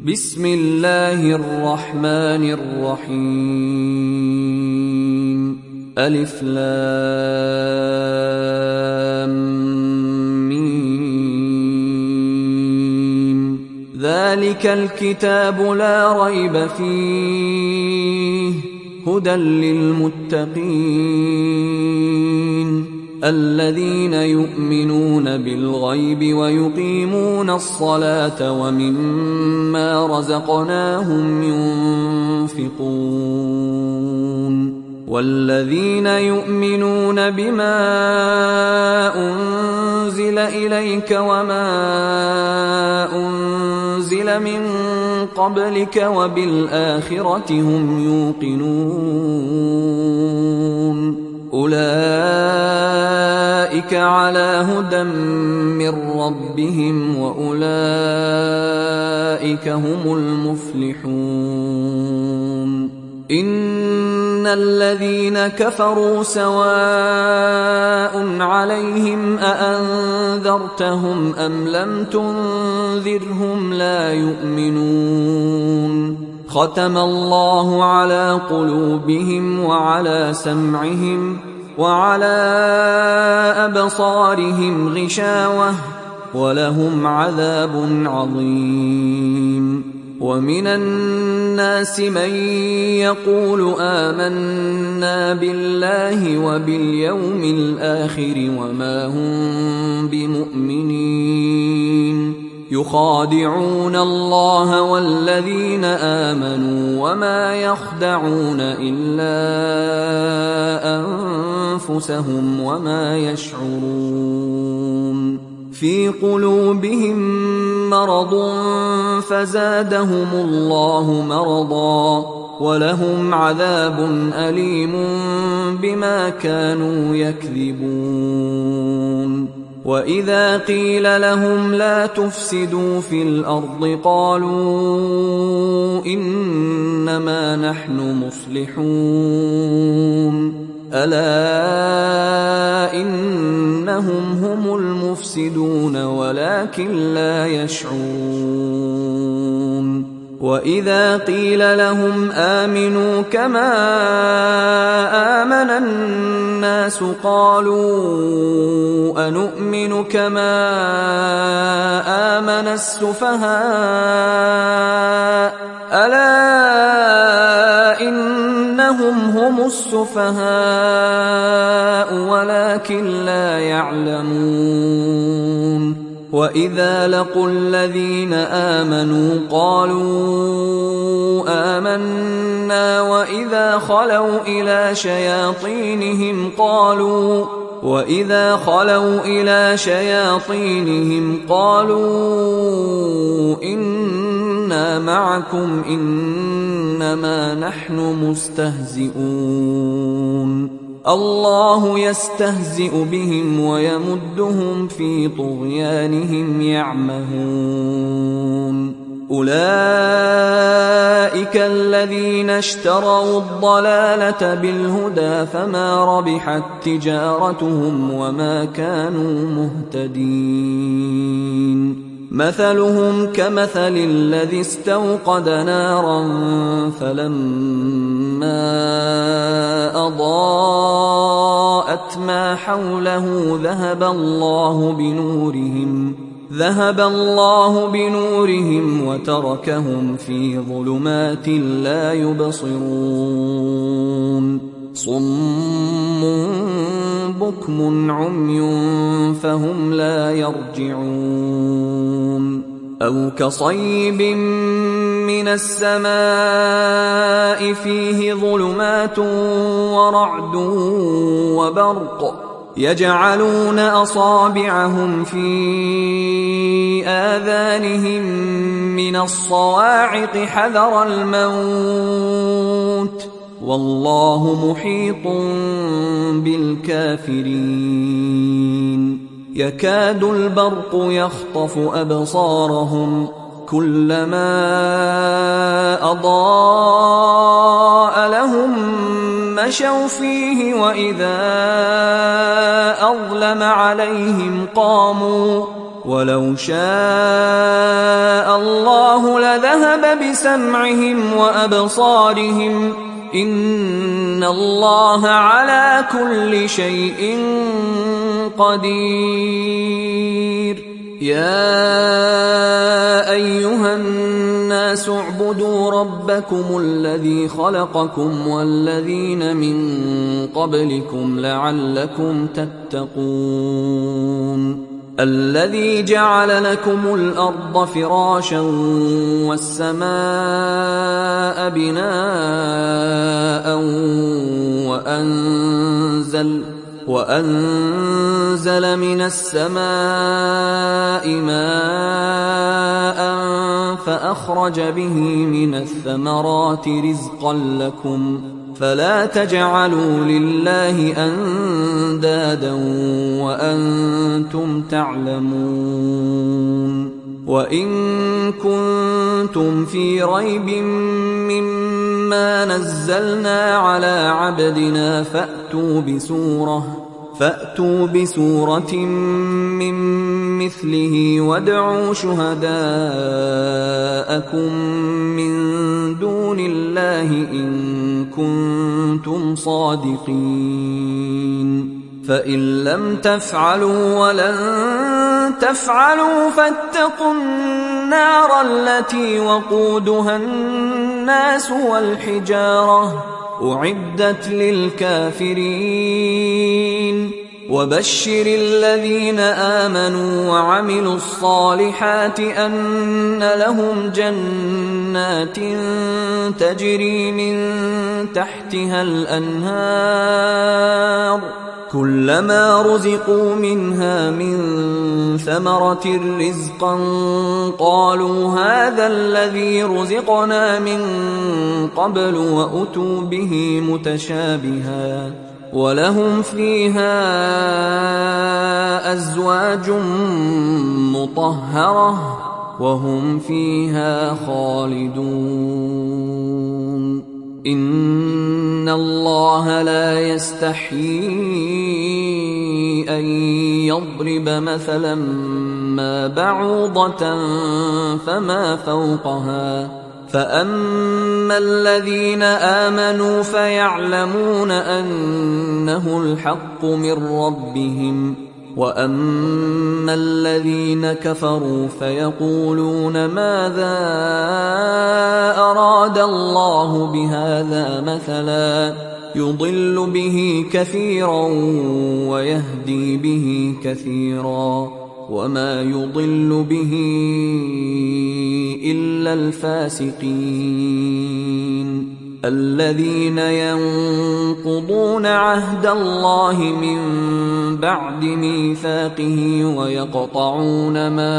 بسم الله الرحمن الرحيم ألف لام ميم ذلك الكتاب لا ريب فيه هدى للمتقين الذين يؤمنون بالغيب ويقيمون الصلاة ومما رزقناهم ينفقون والذين يؤمنون بما أنزل إليك وما أنزل من قبلك وبالآخرة هم يوقنون أولئك على هدى من ربهم وأولئك هم المفلحون إن الذين كفروا سواء عليهم أأنذرتهم أم لم تنذرهم لا يؤمنون ختم الله على قلوبهم وعلى سمعهم وعلى أبصارهم غشاوة ولهم عذاب عظيم ومن الناس من يقول آمنا بالله وباليوم الآخر وما هم بمؤمنين يخادعون الله والذين آمنوا وما يخدعون إلا أنفسهم وما يشعرون في قلوبهم مرض فزادهم الله مرضا ولهم عذاب أليم بما كانوا يكذبون وإذا قيل لهم لا تفسدوا في الأرض قالوا إنما نحن مصلحون ألا إنهم هم المفسدون ولكن لا يشعرون وإذا قيل لهم آمنوا كما آمن الناس قالوا أنؤمن كما آمن السفهاء ألا إنهم هم السفهاء ولكن لا يعلمون وإذا لقوا الذين آمنوا قالوا آمنا وإذا خلوا إلى شياطينهم قالوا إنا معكم إنما نحن مستهزئون الله يستهزئ بهم ويمدهم في طغيانهم يعمهون أولئك الذين اشتروا الضلالة بالهدى فما ربحت تجارتهم وما كانوا مهتدين مثلهم كمثل الذي استوقد نارا فلما أضاءت ما حوله ذهب الله بنورهم وتركهم في ظلمات لا يبصرون صم بكم عمي فهم لا يرجعون أو كصيب من السماء فيه ظلمات ورعد وبرق يجعلون أصابعهم في آذانهم من الصواعق حذر الموت والله محيط بالكافرين يكاد البرق يخطف أبصارهم كلما أضاء لهم مشوا فيه وإذا أظلم عليهم قاموا ولو شاء الله لذهب بسمعهم وأبصارهم إن الله على كل شيء قدير يا أيها الناس اعبدوا ربكم الذي خلقكم والذين من قبلكم لعلكم تتقون الذي جعل لكم الأرض فراشا والسماء بناء وأنزل من السماء ماء فأخرج به من الثمرات رزقا لكم فلا تجعلوا لله أندادا وأنتم تعلمون وإن كنتم في ريب مما نزلنا على عبدنا فأتوا بسورة من مثله وادعوا شهداءكم من دون الله إن كنتم صادقين فإن لم تفعلوا ولن تفعلوا فاتقوا النار التي وقودها الناس والحجارة أعدت للكافرين وبشر الذين آمنوا وعملوا الصالحات أن لهم جنات تجري من تحتها الأنهار كلما رزقوا منها من ثمرة رزقا قالوا هذا الذي رزقنا من قبل وأتوا به متشابها ولهم فيها أزواج مطهرة وهم فيها خالدون إن الله لا يستحيي أن يضرب مثلا ما بعوضة فما فوقها فأما الذين آمنوا فيعلمون أنه الحق من ربهم وأما الذين كفروا فيقولون ماذا أراد الله بهذا مثلا يضل به كثيرا ويهدي به كثيرا وما يضل به إلا الفاسقين الذين ينقضون عهد الله من بعد ميثاقه ويقطعون ما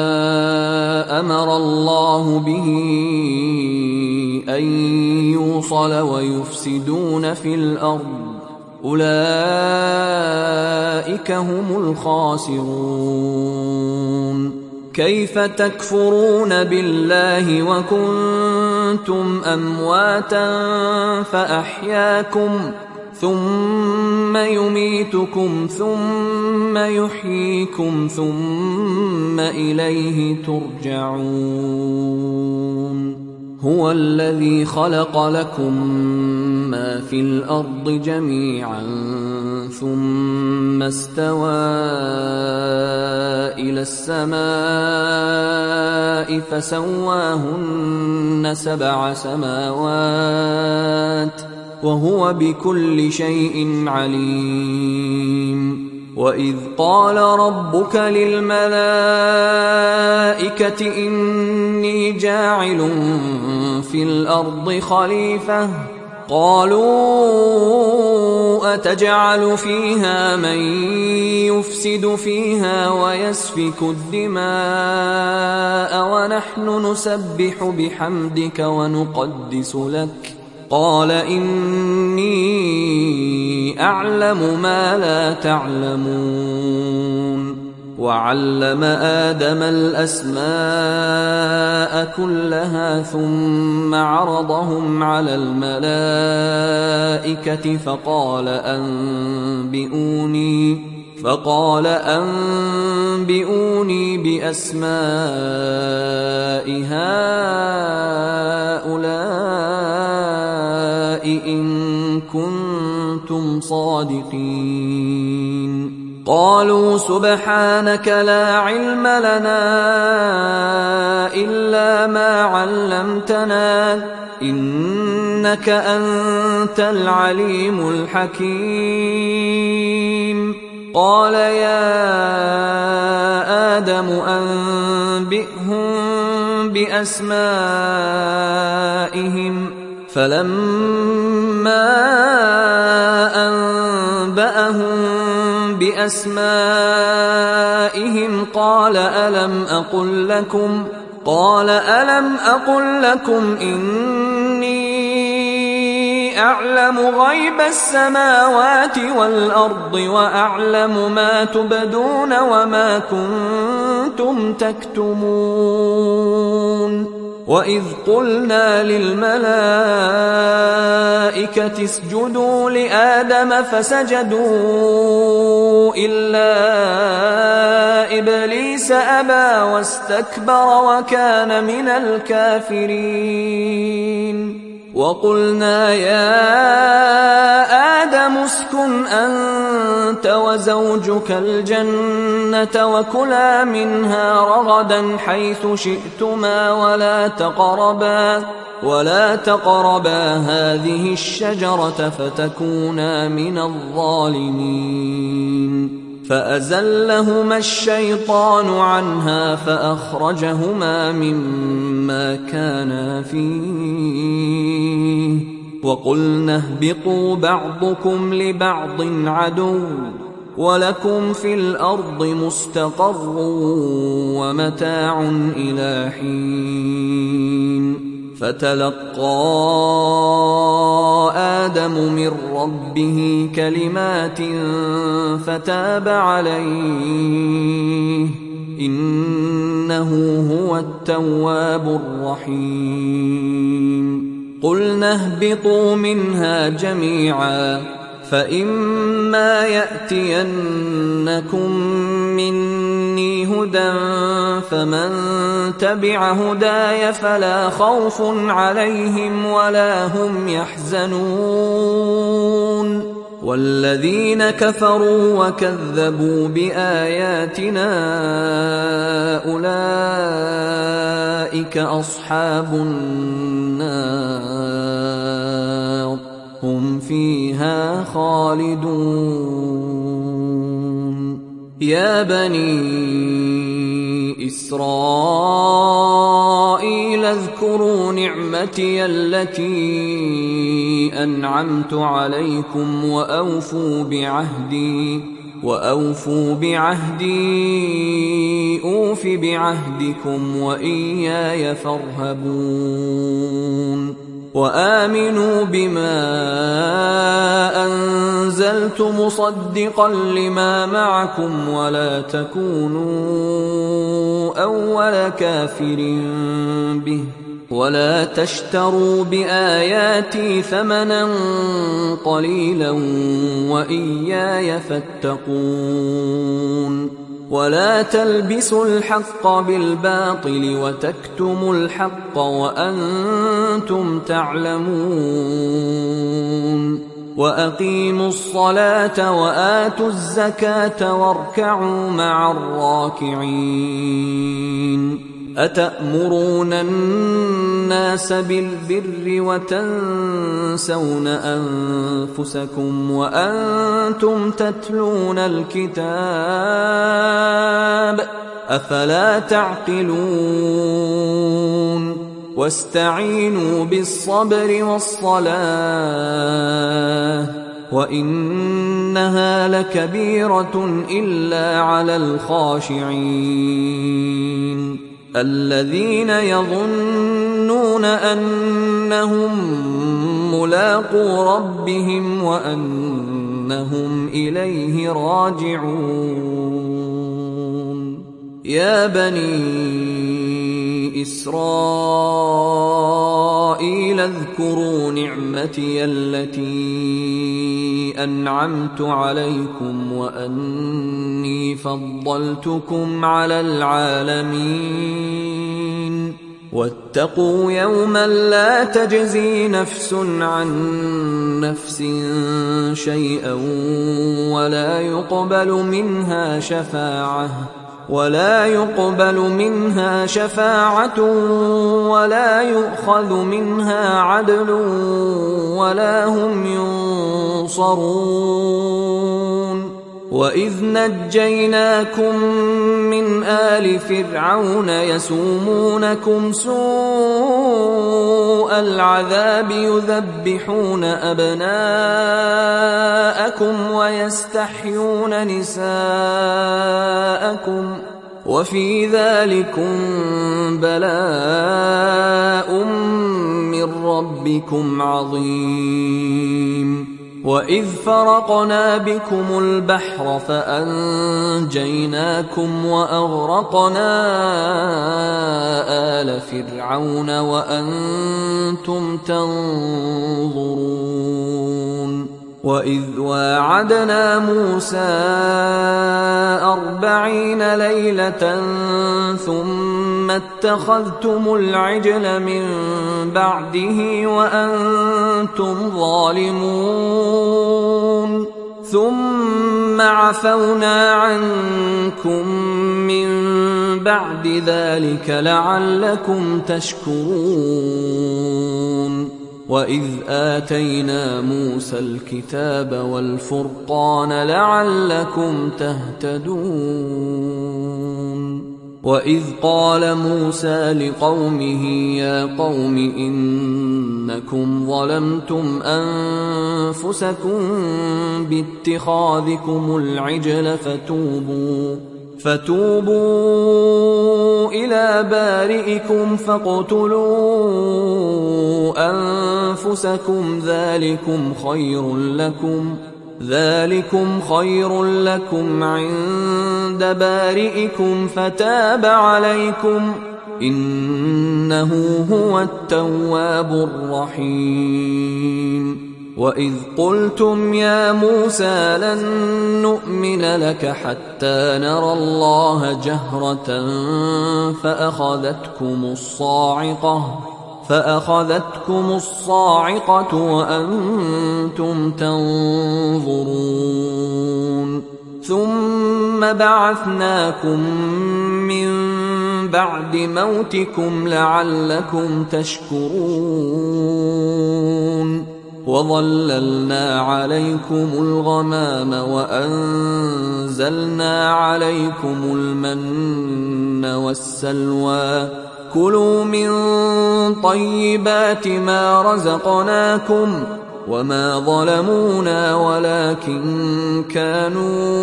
أمر الله به أن يوصل ويفسدون في الأرض أولئك هم الخاسرون كيف تكفرون بالله وكنتم أمواتا فأحياكم ثم يميتكم ثم يحييكم ثم إليه ترجعون هو الذي خلق لكم ما في الأرض جميعا ثم استوى إلى السماء فسواهن 7 سماوات وهو بكل شيء عليم وإذ قال ربك للملائكة إني جاعل في الأرض خليفة قالوا أتجعل فيها من يفسد فيها ويسفك الدماء ونحن نسبح بحمدك ونقدس لك قال إني أعلم ما لا تعلمون وعلم آدم الأسماء كلها ثم عرضهم على فقال أنبئوني بأسماء هؤلاء إن كنتم صادقين. قالوا سبحانك لا علم لنا إلا ما علمتنا إنك أنت العليم الحكيم. قال يا آدم أنبئهم بأسمائهم فلما أنبأهم بأسمائهم قال ألم أقل لكم إني أعلم غيب السماوات والأرض وأعلم ما تبدون وما كنتم تكتمون. وإذ قلنا للملائكة اسجدوا لآدم فسجدوا إلا إبليس أبى واستكبر وكان من الكافرين. وقلنا يا آدم اسكن أنت وزوجك الجنة وكلا منها رغدا حيث شئتما ولا تقربا هذه الشجرة فتكونا من الظالمين. فأزلهما الشيطان عنها فأخرجهما مما كانا فيه وقلنا اهبطوا بعضكم لبعض عدو ولكم في الأرض مستقر ومتاع إلى حين. فتلقى آدم من ربه كلمات فتاب عليه إنه هو التواب الرحيم. قلنا اهبطوا منها جميعا فإما يأتينكم مني هدى فمن تبع هداي فلا خوف عليهم ولا هم يحزنون. والذين كفروا وكذبوا بآياتنا أولئك أصحاب النار هم فيها خالدون. يا بني إسرائيل اذكروا نعمتي التي أنعمت عليكم وأوفوا بعهدي أوف بعهدكم وإياي فارهبون. وآمنوا بما أنزلت مصدقا لما معكم ولا تكونوا أول كافر به ولا تشتروا بآياتي ثمنا قليلا وإياي فاتقون. ولا تلبسوا الحق بالباطل وتكتموا الحق وأنتم تعلمون. وأقيموا الصلاة وآتوا الزكاة واركعوا مع الراكعين. أتأمرون الناس بالبر وتنسون أنفسكم وأنتم تتلون الكتاب أفلا تعقلون. واستعينوا بالصبر والصلاة وإنها لكبيرة إلا على الخاشعين الذين يظنون أنهم ملاقو ربهم وأنهم إليه راجعون. يا بني إسرائيل قيل اذكروا نعمتي التي أنعمت عليكم وأني فضلتكم على العالمين واتقوا يوما لا تجزي نفس عن نفس شيئا ولا يقبل منها شفاعة ولا يؤخذ منها عدل ولا هم ينصرون وإذ نجيناكم من آل فرعون يسومونكم سوء العذاب يذبحون أبناءكم ويستحيون نساءكم وفي ذلكم بلاء من ربكم عظيم وإذ فرقنا بكم البحر فأنجيناكم وأغرقنا آل فرعون وأنتم تنظرون وإذ واعدنا موسى 40 ليلة ثم اتخذتم العجل من بعده وأنتم ظالمون ثم عفونا عنكم من بعد ذلك لعلكم تشكرون وإذ آتينا موسى الكتاب والفرقان لعلكم تهتدون وإذ قال موسى لقومه يا قوم إنكم ظلمتم أنفسكم باتخاذكم العجل فتوبوا إلى بارئكم فاقتلوا أنفسكم ذلكم خير لكم عند بارئكم فتاب عليكم إنه هو التواب الرحيم وإذ قلتم يا موسى لن نؤمن لك حتى نرى الله جهرة فأخذتكم الصاعقة وأنتم تنظرون ثم بعثناكم من بعد موتكم لعلكم تشكرون وظللنا عليكم الغمام وأنزلنا عليكم المن والسلوى كلوا من طيبات ما رزقناكم وما ظلمونا ولكن كانوا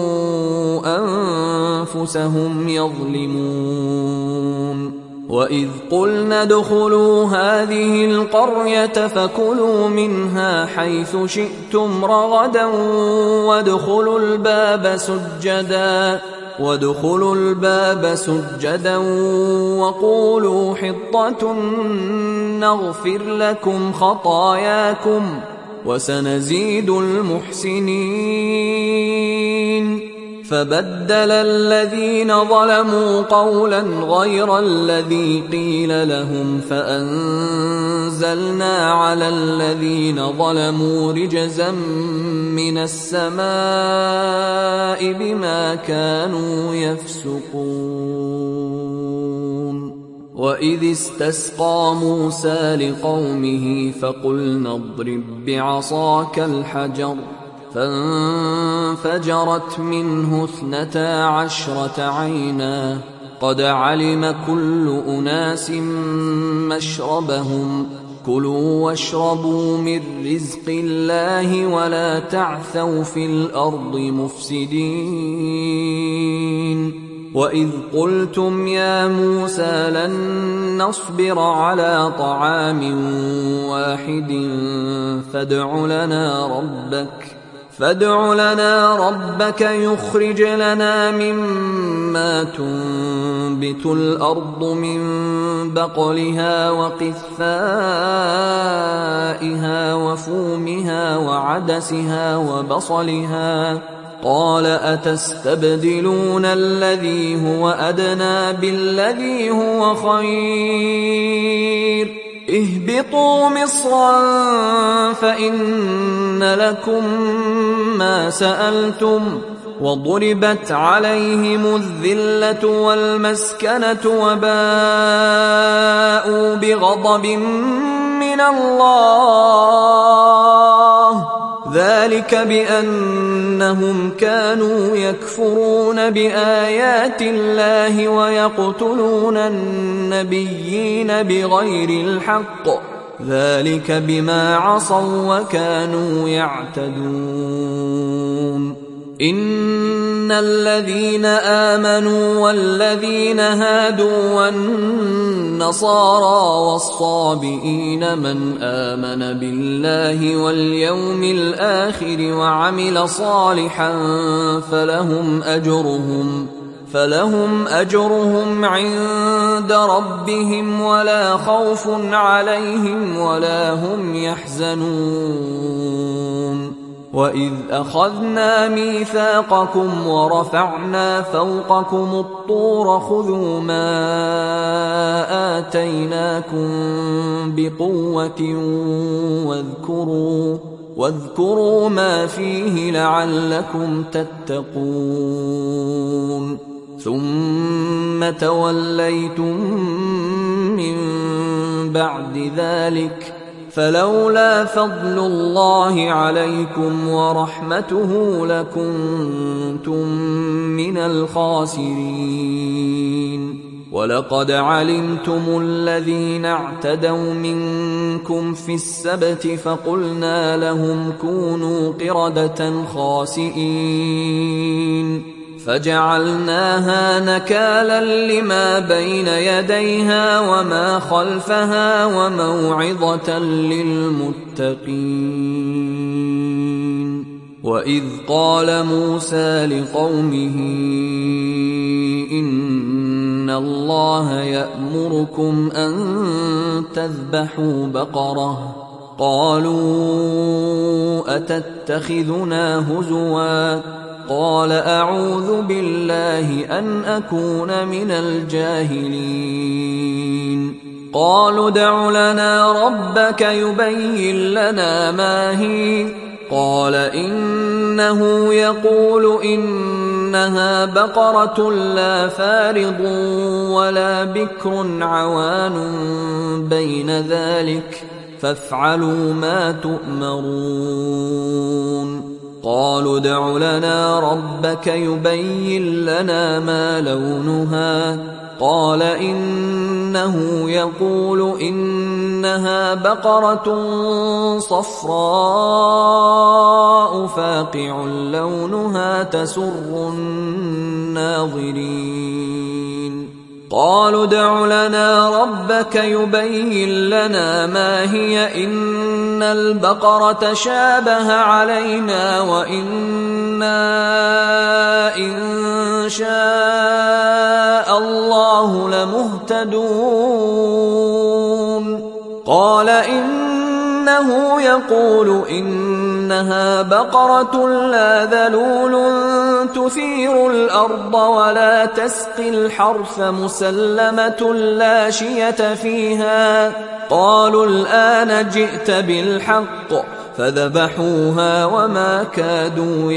أنفسهم يظلمون وإذ قلنا ادخلوا هذه القرية فكلوا منها حيث شئتم رغدا وادخلوا الباب سجدا وقولوا حطة نغفر لكم خطاياكم وسنزيد المحسنين فبدل الذين ظلموا قولا غير الذي قيل لهم فأنزلنا على الذين ظلموا رجزا من السماء بما كانوا يفسقون وإذ استسقى موسى لقومه فقلنا اضرب بعصاك الحجر فانفجرت منه 12 عينا قد علم كل أناس مشربهم كلوا واشربوا من رزق الله ولا تعثوا في الأرض مفسدين وإذ قلتم يا موسى لن نصبر على طعام واحد فادع فادع لنا ربك يخرج لنا مما تنبت الأرض من بقلها وقثائها وفومها وعدسها وبصلها قال أتستبدلون الذي هو أدنى بالذي هو خير اهبطوا مصرا فإن لكم ما سألتم وضربت عليهم الذلة والمسكنة وباءوا بغضب من الله ذلك بأنهم كانوا يكفرون بآيات الله ويقتلون النبيين بغير الحق ذلك بما عصوا وكانوا يعتدون إن الذين آمنوا والذين هادوا والنصارى والصابئين من آمن بالله واليوم الآخر وعمل صالحا فلهم أجرهم عند ربهم ولا خوف عليهم ولا هم يحزنون وإذ أخذنا ميثاقكم ورفعنا فوقكم الطور خذوا ما آتيناكم بقوة واذكروا ما فيه لعلكم تتقون ثم توليتم من بعد ذلك فلولا فضل الله عليكم ورحمته لكنتم من الخاسرين ولقد علمتم الذين اعتدوا منكم في السبت فقلنا لهم كونوا قردة خاسئين فجعلناها نكالا لما بين يديها وما خلفها وموعظة للمتقين وإذ قال موسى لقومه إن الله يأمركم أن تذبحوا بقرة قالوا أتتخذنا هزوا قال أعوذ بالله أن أكون من الجاهلين قالوا ادع لنا ربك يبين لنا ما هي قال إنه يقول إنها بقرة لا فارض ولا بكر عوان بين ذلك فافعلوا ما تؤمرون قالوا ادع لنا ربك يبين لنا ما لونها قال إنه يقول إنها بقرة صفراء فاقع لونها تسر الناظرين قالوا ادع لنا ربك يبين لنا ما هي إن البقرة شابه علينا وإنا إن شاء الله لمهتدون قال إنه يقول إنها بقرة لا ذلول تثير الأرض ولا تسقي الحرث مسلمة لا شية فيها قالوا الآن جئت بالحق فذبحوها وما كادوا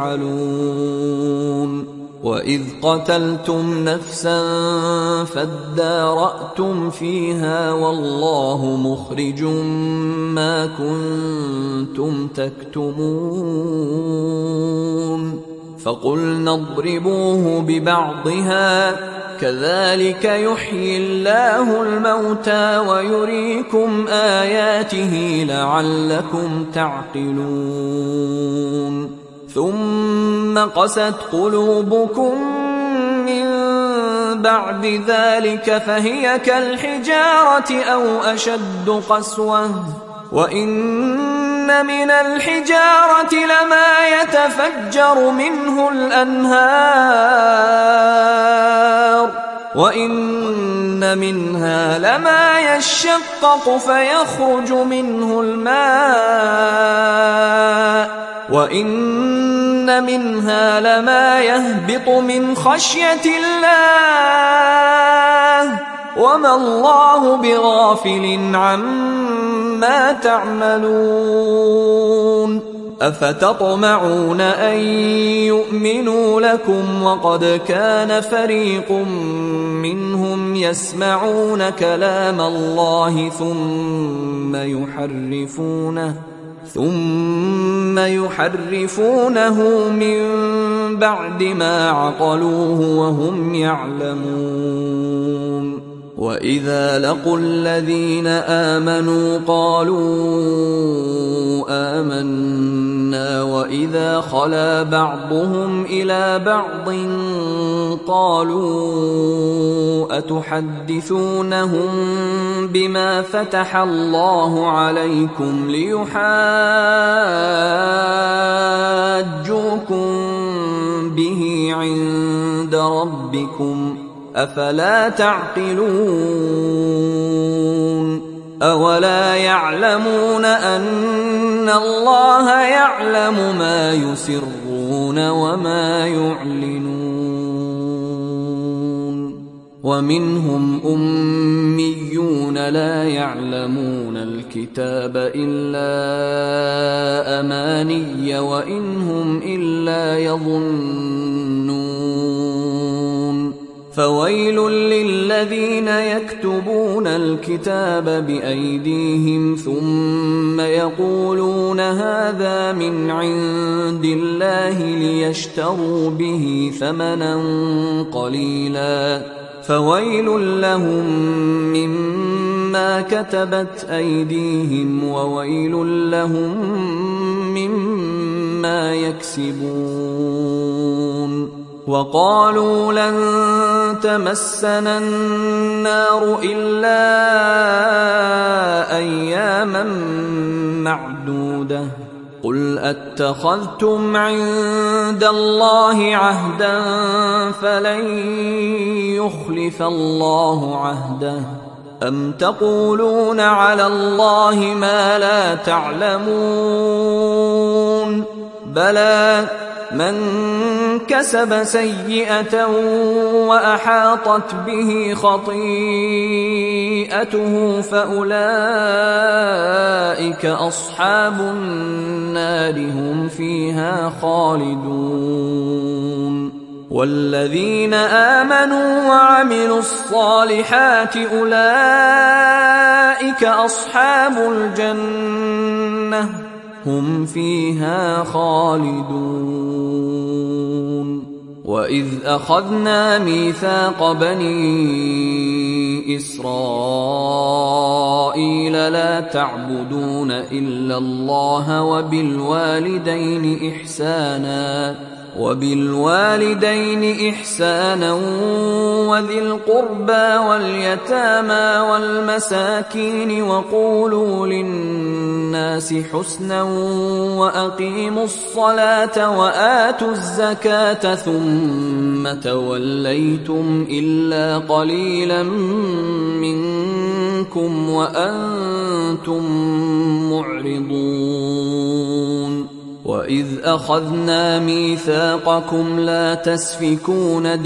يفعلون وإذ قتلتم نفسا فادارأتم فيها والله مخرج ما كنتم تكتمون فقلنا اضربوه ببعضها كذلك يحيي الله الموتى ويريكم آياته لعلكم تعقلون ثم قست قلوبكم من بعد ذلك فهي كالحجارة أو أشد قسوة وإن من الحجارة لما يتفجر منه الأنهار وإن منها لما يشقق فيخرج منه الماء وإن منها لما يهبط من خشية الله وما الله بغافل عما تعملون أفتطمعون أن يؤمنوا لكم وقد كان فريق منهم يسمعون كلام الله ثم يحرفونه من بعد ما عقلوه وهم يعلمون وإذا لقوا الذين آمنوا قالوا آمنا وإذا خلا بعضهم إلى بعض قالوا أتحدثونهم بما فتح الله عليكم ليحاجوكم به عند ربكم أفلا تعقلون أولا يعلمون أن الله يعلم ما يسرون وما يعلنون ومنهم أميون لا يعلمون الكتاب إلا أماني وإن هم إلا يظنون فويل للذين يكتبون الكتاب بأيديهم ثم يقولون هذا من عند الله ليشتروا به ثمنا قليلا فويل لهم مما كتبت أيديهم وويل لهم مما يكسبون وقالوا لن تمسنا النار إلا أياما معدودة قل أتخذتم عند الله عهدا فلن يخلف الله عهده أم تقولون على الله ما لا تعلمون بلى من كسب سيئة وأحاطت به خطيئته فأولئك أصحاب النار هم فيها خالدون والذين آمنوا وعملوا الصالحات أولئك أصحاب الجنة هم فيها خالدون وإذ أخذنا ميثاق بني إسرائيل لا تعبدون إلا الله وبالوالدين إحسانا وذي القربى واليتامى والمساكين وقولوا للناس حسنا وأقيموا الصلاة وآتوا الزكاة ثم توليتم إلا قليلا منكم وأنتم معرضون وإذ أخذنا ميثاقكم لا تسفكون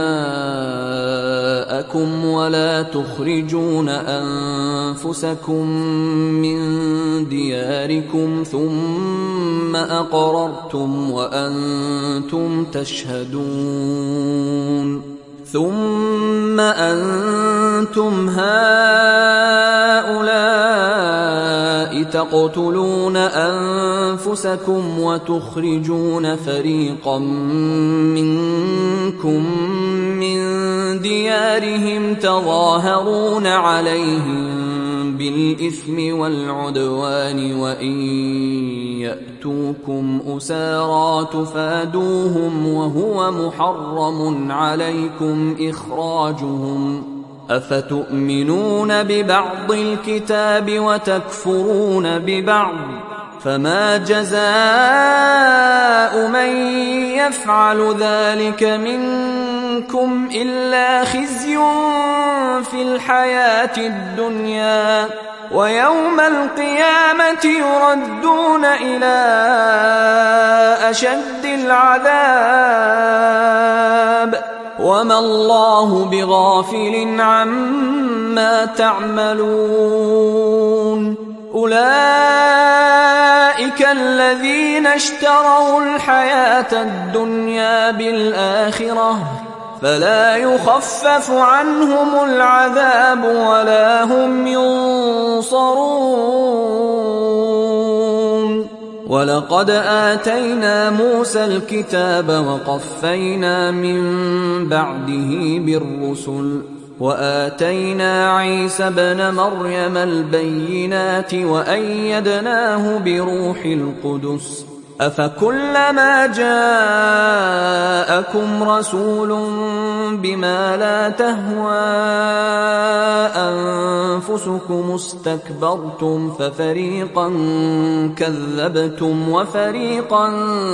دماءكم ولا تخرجون أنفسكم من دياركم ثم أقررتم وأنتم تشهدون ثم أنتم هؤلاء تقتلون أنفسكم وتخرجون فريقا منكم من ديارهم تظاهرون عليهم بالإثم والعدوان وإن يأتوكم أسارى تفادوهم وهو محرم عليكم إخراجهم أفتؤمنون ببعض الكتاب وتكفرون ببعض فما جزاء من يفعل ذلك منكم إلا خزي في الحياة الدنيا ويوم القيامة يردون إلى أشد العذاب وما الله بغافل عما تعملون أولئك الذين اشتروا الحياة الدنيا بالآخرة فلا يخفف عنهم العذاب ولا هم ينصرون ولقد آتينا موسى الكتاب وقفينا من بعده بالرسل وآتينا عيسى ابن مريم البينات وأيدناه بروح القدس أفكلما جاءكم رسول بما لا تهوى أنفسكم استكبرتم ففريقا كذبتم وفريقا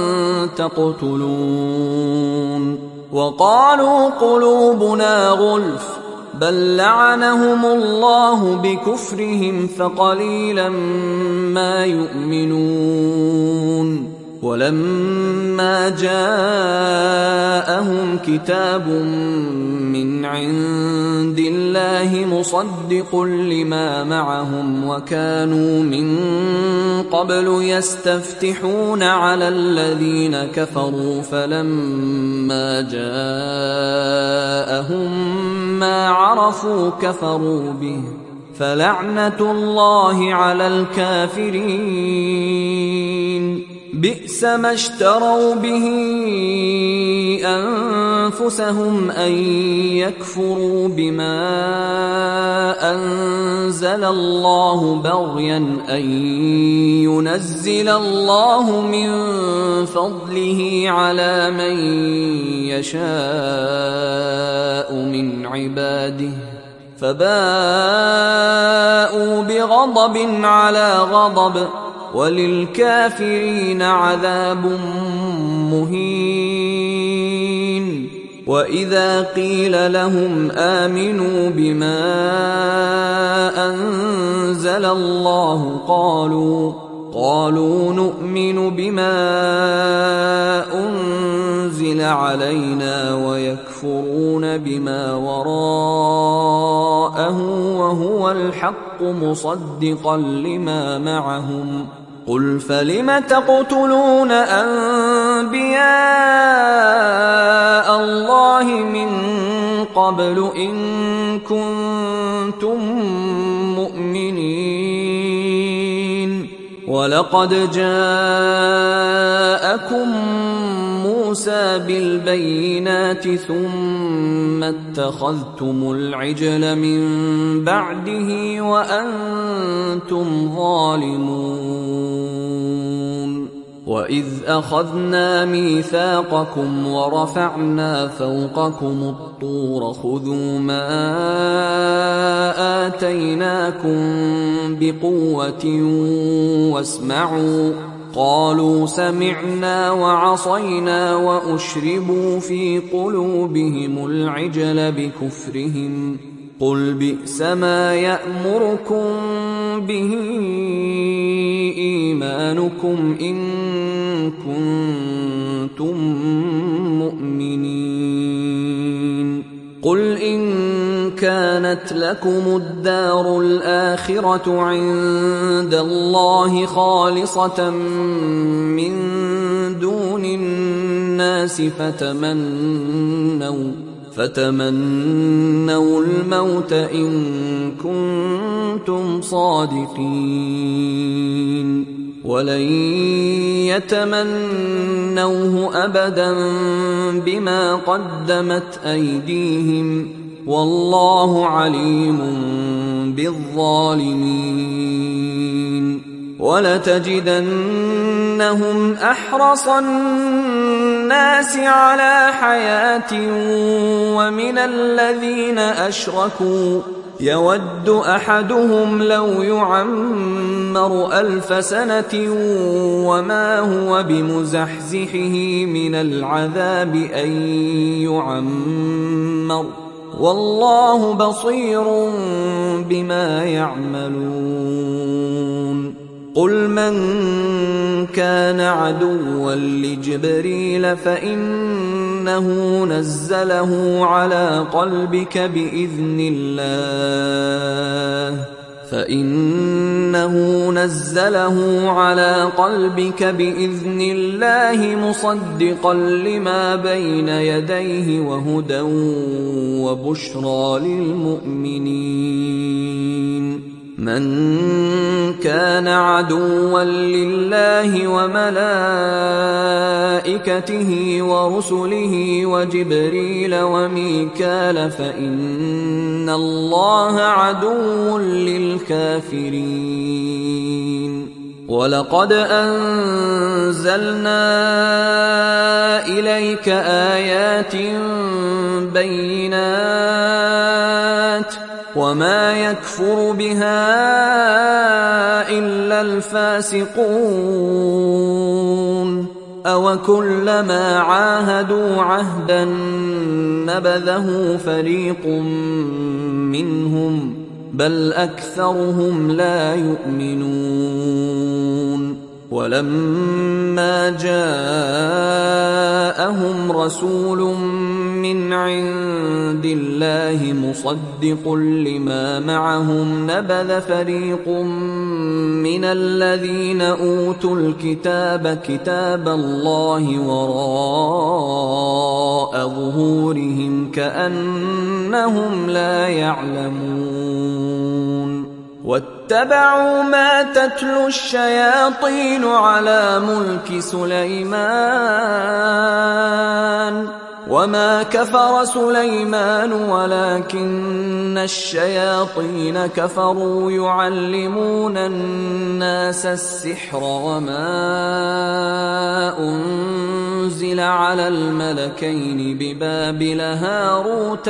تقتلون وقالوا قلوبنا غلف بل لعنهم الله بكفرهم فقليلا ما يؤمنون ولما جاءهم كتاب من عند الله مصدق لما معهم وكانوا من قبل يستفتحون على الذين كفروا فلما جاءهم ما عرفوا كفروا به فلعنة الله على الكافرين بئس ما اشتروا به أنفسهم أن يكفروا بما أنزل الله بغيا أن ينزل الله من فضله على من يشاء من عباده فباءوا بغضب على غضب وللكافرين عذاب مهين وإذا قيل لهم آمنوا بما أنزل الله قالوا نؤمن بما أنزل علينا ويكفرون بما وراءه وهو الحق مصدقا لما معهم قل فلم تقتلون أنبياء الله من قبل إن كنتم مؤمنين ولقد جاءكم موسى بالبينات ثم اتخذتم العجل من بعده وأنتم ظالمون وإذ أخذنا ميثاقكم ورفعنا فوقكم الطور خذوا ما آتيناكم بقوة واسمعوا قالوا سمعنا وعصينا وأشربوا في قلوبهم العجل بكفرهم قل بئس ما يأمركم به إيمانكم إن كنتم مؤمنين قل إن كانت لكم الدار الآخرة عند الله خالصة من دون الناس فتمنوا الموت إن كنتم صادقين ولن يتمنوه أبدا بما قدمت أيديهم والله عليم بالظالمين ولتجدنهم أحرص الناس على حياة ومن الذين أشركوا يود أحدهم لو يعمر 1000 سنة وما هو بمزحزحه من العذاب أن يعمر والله بصير بما يعملون قل من كان عدوا لجبريل فإنه نزله على قلبك بإذن الله مصدقا لما بين يديه وهدى وبشرى للمؤمنين من كان عدوا لله وملائكته ورسله وجبريل وميكال فإن الله عدو للكافرين ولقد أنزلنا إليك آيات بينات وما يكفر بها إلا الفاسقون أوكلما عاهدوا عهدا نبذه فريق منهم بل أكثرهم لا يؤمنون ولما جاءهم رسول من عند الله مصدق لما معهم نبذ فريق من الذين أوتوا الكتاب كتاب الله وراء ظهورهم كأنهم لا يعلمون واتبعوا ما تتلو الشياطين على ملك سليمان وما كفر سليمان ولكن الشياطين كفروا يعلمون الناس السحر وما أنزل على الملكين ببابل هاروت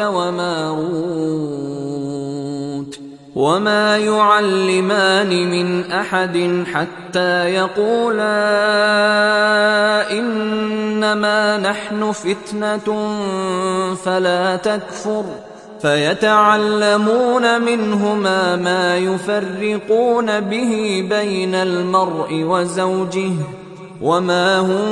وماروت وما يعلمان من أحد حتى يقولا إنما نحن فتنة فلا تكفر فيتعلمون منهما ما يفرقون به بين المرء وزوجه وما هم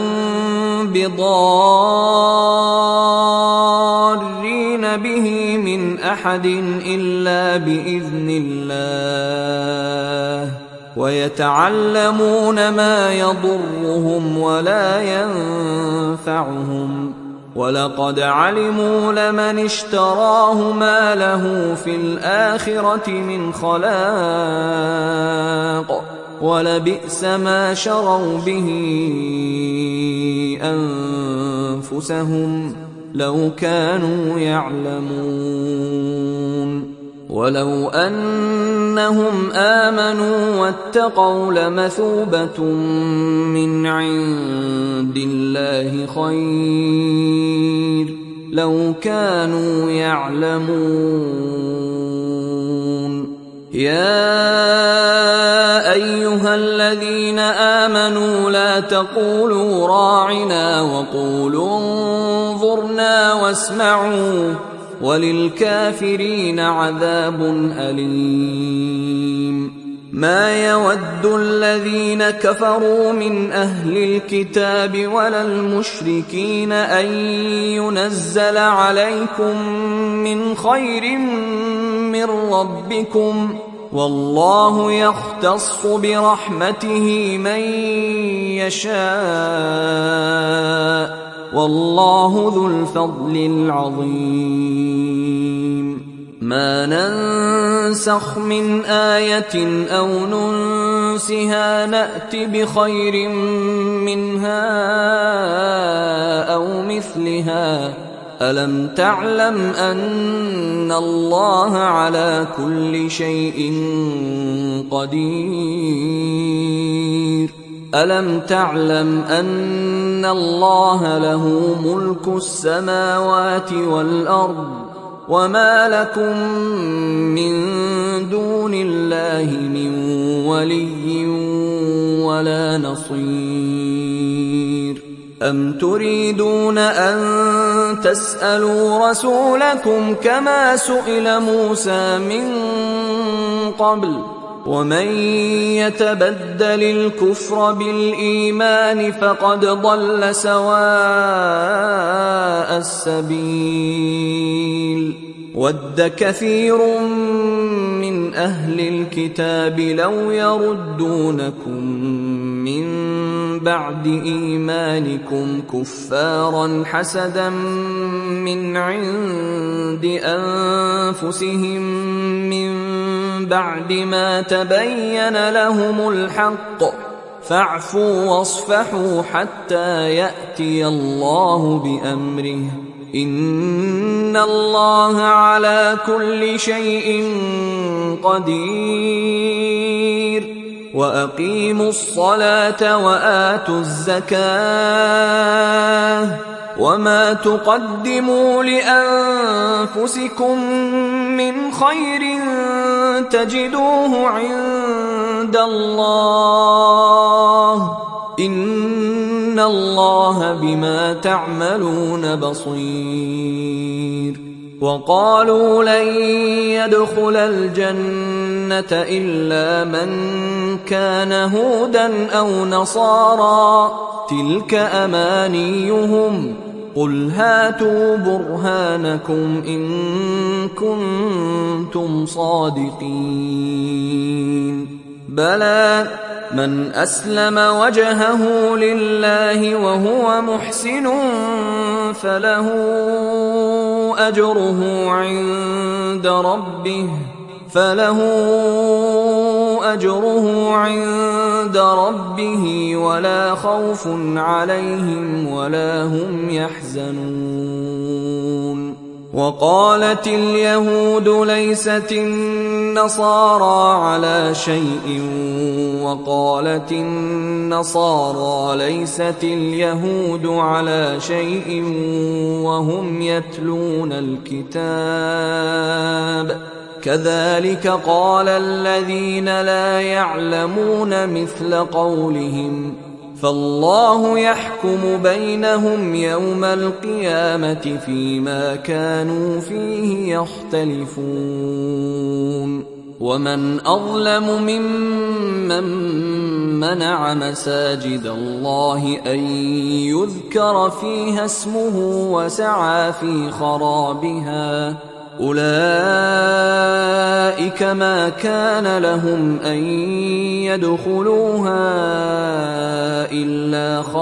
بضارين به من أحد إلا بإذن الله ويتعلمون ما يضرهم ولا ينفعهم ولقد علموا لمن اشتراه ما له في الآخرة من خلاق ولبئس ما شروا به أنفسهم لو كانوا يعلمون ولو أنهم آمنوا واتقوا لمثوبة من عند الله خير لو كانوا يعلمون يا أيها الذين آمنوا لا تقولوا راعنا وقولوا انظرنا واسمعوا وللكافرين عذاب أليم ما يود الذين كفروا من أهل الكتاب ولا المشركين أن ينزل عليكم من خير من ربكم والله يختص برحمته من يشاء والله ذو الفضل العظيم ما ننسخ من آية أو ننسها نأت بخير منها أو مثلها ألم تعلم أن الله على كل شيء قدير ألم تعلم أن الله له ملك السماوات والأرض وما لكم من دون الله من ولي ولا نصير أم تريدون أن تسألوا رسولكم كما سئل موسى من قبل ومن يتبدل الكفر بالإيمان فقد ضل سواء السبيل ود كثير من أهل الكتاب لو يردونكم من بعد إيمانكم كفارا حسدا من عند أنفسهم من بعد ما تبين لهم الحق فاعفوا واصفحوا حتى يأتي الله بأمره إن الله على كل شيء قدير وأقيموا الصلاة وآتوا الزكاة وما تقدموا لأنفسكم من خير تجدوه عند الله إن الله بما تعملون بصير وقالوا لن يدخل الجنة إلا من كان هودا أو نصارى تلك أمانيهم قل هاتوا برهانكم إن كنتم صادقين بلى من أسلم وجهه لله وهو محسن فله أجره عند ربه ولا خوف عليهم ولا هم يحزنون وقالت اليهود ليست النصارى على شيء وقالت النصارى ليست اليهود على شيء وهم يتلون الكتاب كذلك قال الذين لا يعلمون مثل قولهم فالله يحكم بينهم يوم القيامة فيما كانوا فيه يختلفون ومن أظلم ممن منع مساجد الله أن يذكر فيها اسمه وسعى في خرابها أولئك ما كان لهم أن يدخلوها إلا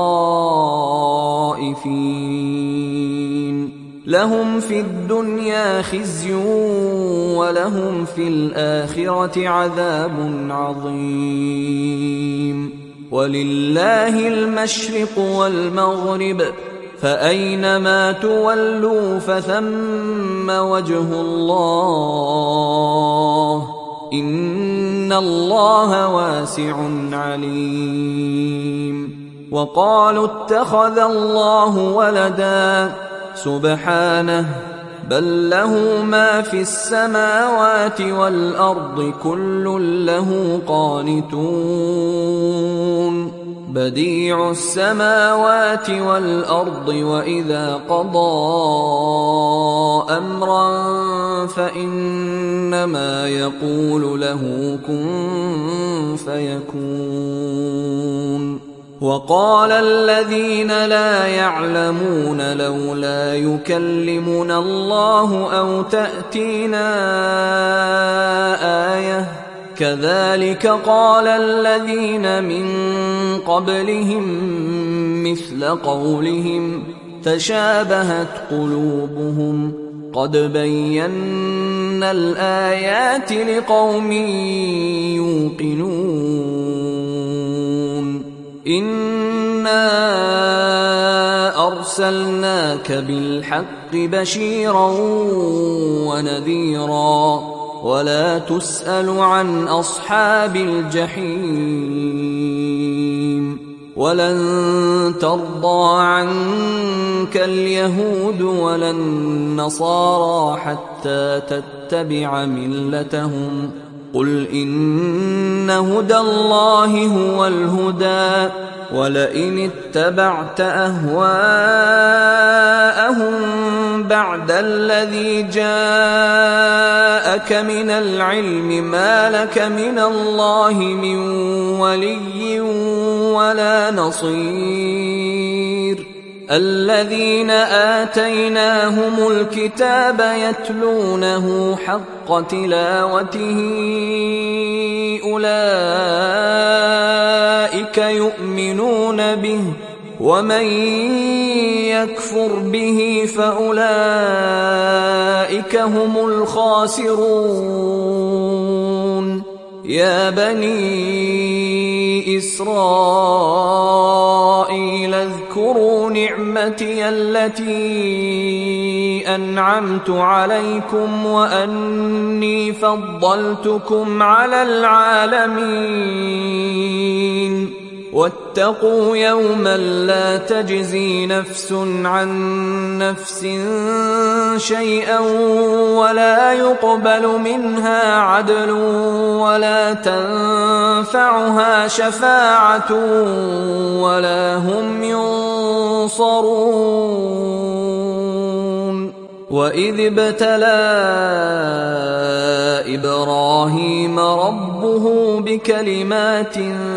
خائفين لهم في الدنيا خزي ولهم في الآخرة عذاب عظيم ولله المشرق والمغرب فأينما تولوا فثم وجه الله إن الله واسع عليم وقالوا اتخذ الله ولدا سبحانه بل له ما في السماوات والأرض كل له قانتون بديع السماوات والأرض وإذا قضى أمرا فإنما يقول له كن فيكون وقال الذين لا يعلمون لولا يكلمنا الله أو تأتينا آية كذلك قال الذين من قبلهم مثل قولهم تشابهت قلوبهم قد بينا الآيات لقوم يوقنون إنا أرسلناك بالحق بشيرا ونذيرا ولا تسأل عن أصحاب الجحيم ولن ترضى عنك اليهود ولا النصارى حتى تتبع ملتهم قل إن هدى الله هو الهدى ولئن اتبعت أهواءهم بعد الذي جاءك من العلم ما لك من الله من ولي ولا نصير الذين آتيناهم الكتاب يتلونه حق تلاوته أولئك يؤمنون به ومن يكفر به فأولئك هم الخاسرون يا بني إسرائيل اذكروا نعمتي التي أنعمت عليكم وأني فضلتكم على العالمين واتقوا يوما لا تجزي نفس عن نفس شيئا ولا يقبل منها عدل ولا تنفعها شفاعة ولا هم ينصرون وإذ ابتلى إبراهيم ربه بكلمات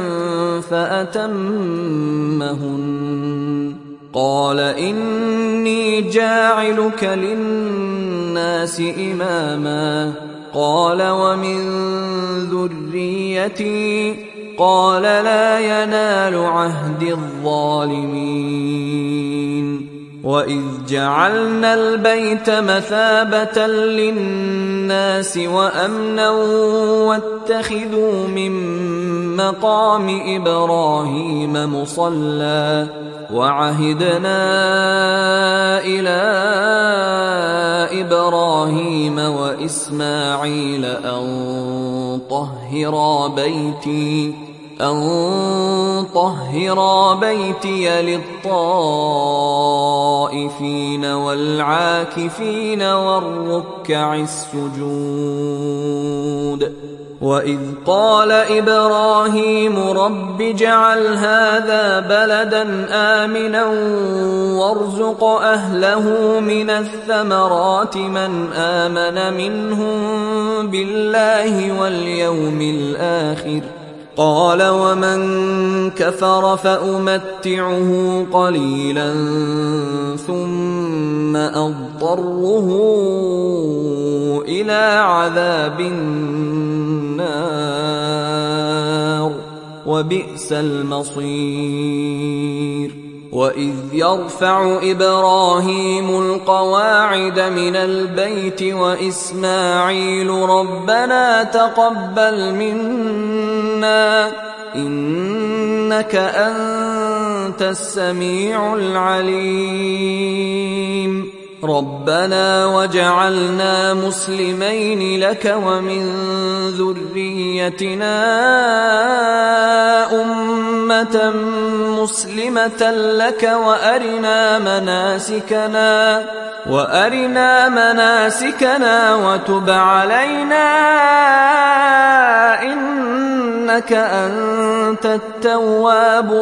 فأتمهن قال إني جاعلك للناس إماما قال ومن ذريتي قال لا ينال عهد الظالمين وإذ جعلنا البيت مثابة للناس وأمنا واتخذوا من مقام إبراهيم مصلى وعهدنا إلى إبراهيم وإسماعيل أن طهرا بيتي للطائفين والعاكفين والركع السجود وإذ قال إبراهيم رب اجعل هذا بلدا آمنا وارزق أهله من الثمرات من آمن منهم بالله واليوم الآخر قال ومن كفر فأمتعه قليلا ثم أضطره إلى عذاب النار وبئس المصير وإذ يرفع إبراهيم القواعد من البيت وإسماعيل ربنا تقبل منا إنك أنت السميع العليم ربنا وجعلنا مسلمين لك ومن ذريتنا أمة مسلمة لك وأرنا مناسكنا وتب علينا إنك أنت التواب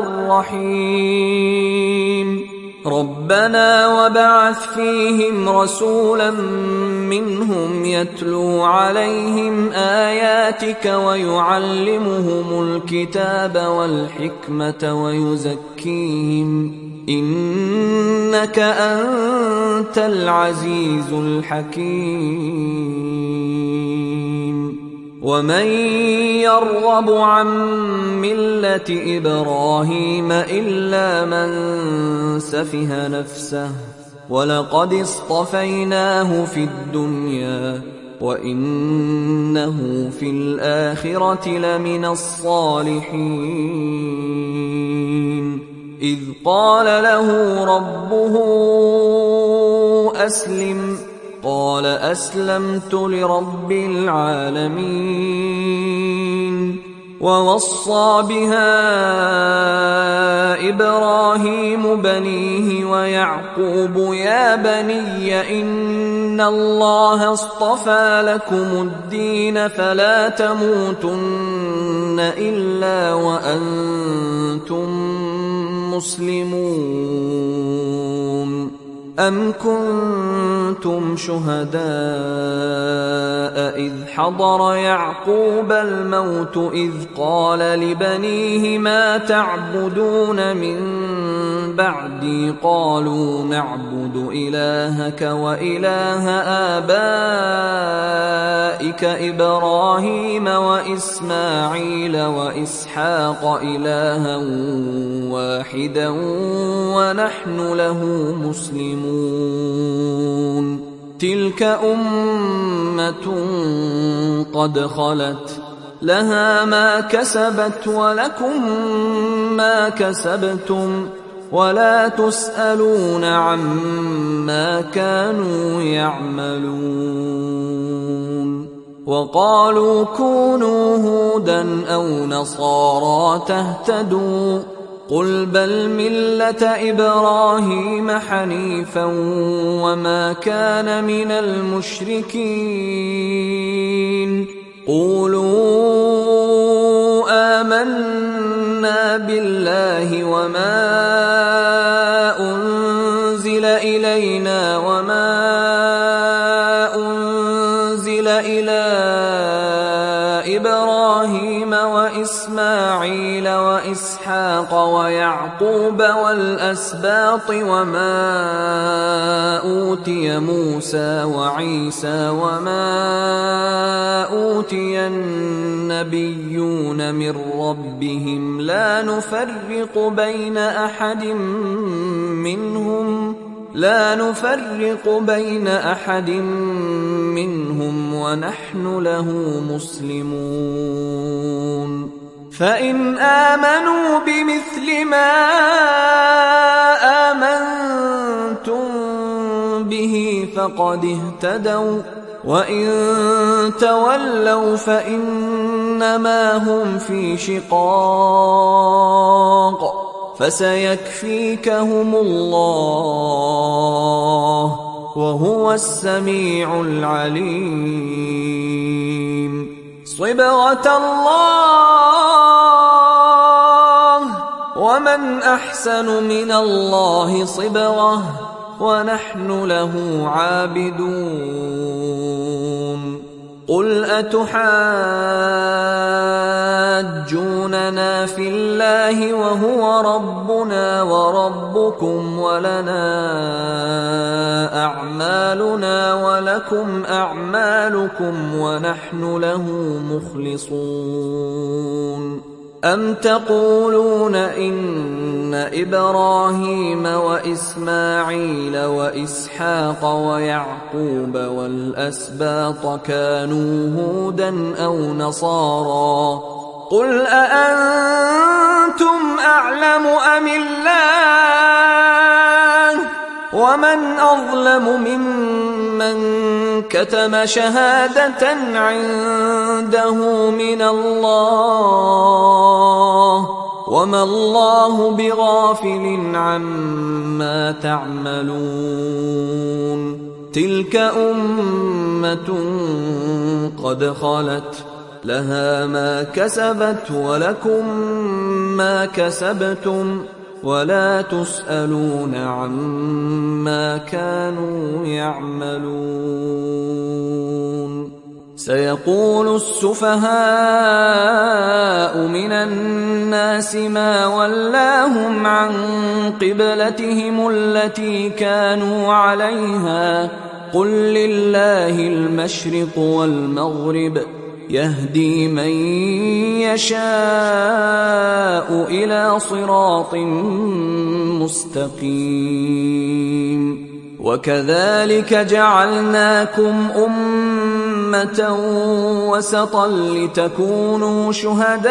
الرحيم ربنا وبعث فيهم رسولا منهم يتلو عليهم آياتك ويعلمهم الكتاب والحكمة ويزكيهم إنك أنت العزيز الحكيم ومن يرغب عن ملة إبراهيم إلا من سفه نفسه ولقد اصطفيناه في الدنيا وإنه في الآخرة لمن الصالحين إذ قال له ربه أسلم قال أسلمت لرب العالمين ووصى بها إبراهيم بنيه ويعقوب يا بني إن الله اصطفى لكم الدين فلا تموتن إلا وأنتم مسلمون أم كنتم شهداء إذ حضر يعقوب الموت إذ قال لبنيه ما تعبدون من بعدي قالوا نعبد إلهك وإله آبائك إبراهيم وإسماعيل وإسحاق إلها واحدا ونحن له مسلمون تلك أمة قد خلت لها ما كسبت ولكم ما كسبتم ولا تسألون عما كانوا يعملون وقالوا كونوا هودا أو نصارى تهتدوا قل بل ملة إبراهيم حنيفا وما كان من المشركين قولوا آمنا بالله وما أنزل إلينا وما أنزل إلى إبراهيم وإسماعيل وإسحاق ويعقوب والأسباط وما أوتي موسى وعيسى وما أوتي النبيون من ربهم لا نفرق بين أحد منهم ونحن له مسلمون فإن آمنوا بمثل ما آمنتم به فقد اهتدوا وإن تولوا فإنما هم في شقاق فسيكفيكهم الله وهو السميع العليم صبغة الله ومن أحسن من الله صبغة ونحن له عابدون قل أتحاجوننا في الله وهو ربنا وربكم ولنا أعمالنا ولكم أعمالكم ونحن له مخلصون أم تقولون إن إبراهيم وإسماعيل وإسحاق ويعقوب والأسباط كانوا هودا أو نصارى قل أأنتم أعلم أم الله ومن أظلم ممن كتم شهادة عنده من الله وما الله بغافل عما تعملون تلك أمة قد خلت لها ما كسبت ولكم ما كسبتم ولا تسألون عما كانوا يعملون سيقول السفهاء من الناس ما ولاهم عن قبلتهم التي كانوا عليها قل لله المشرق والمغرب يهدي من يشاء إلى صراط مستقيم وكذلك جعلناكم أمة وسطا لتكونوا شهداء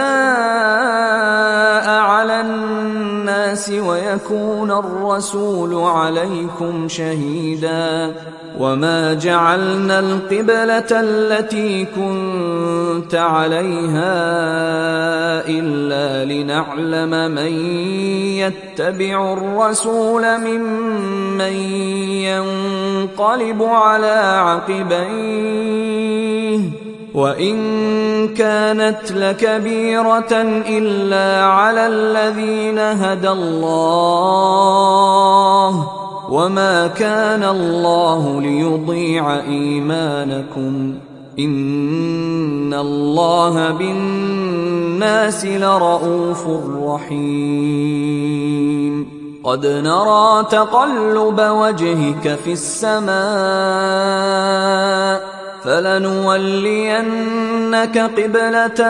على الناس ويكون الرسول عليكم شهيدا وما جعلنا القبلة التي كنت عليها إلا لنعلم من يتبع الرسول ممن ينقلب على عقبيه وإن كانت لكبيرة إلا على الذين هدى الله وما كان الله ليضيع إيمانكم إن الله بالناس لرءوف رحيم قد نرى تقلب وجهك في السماء فلنولينك قبلة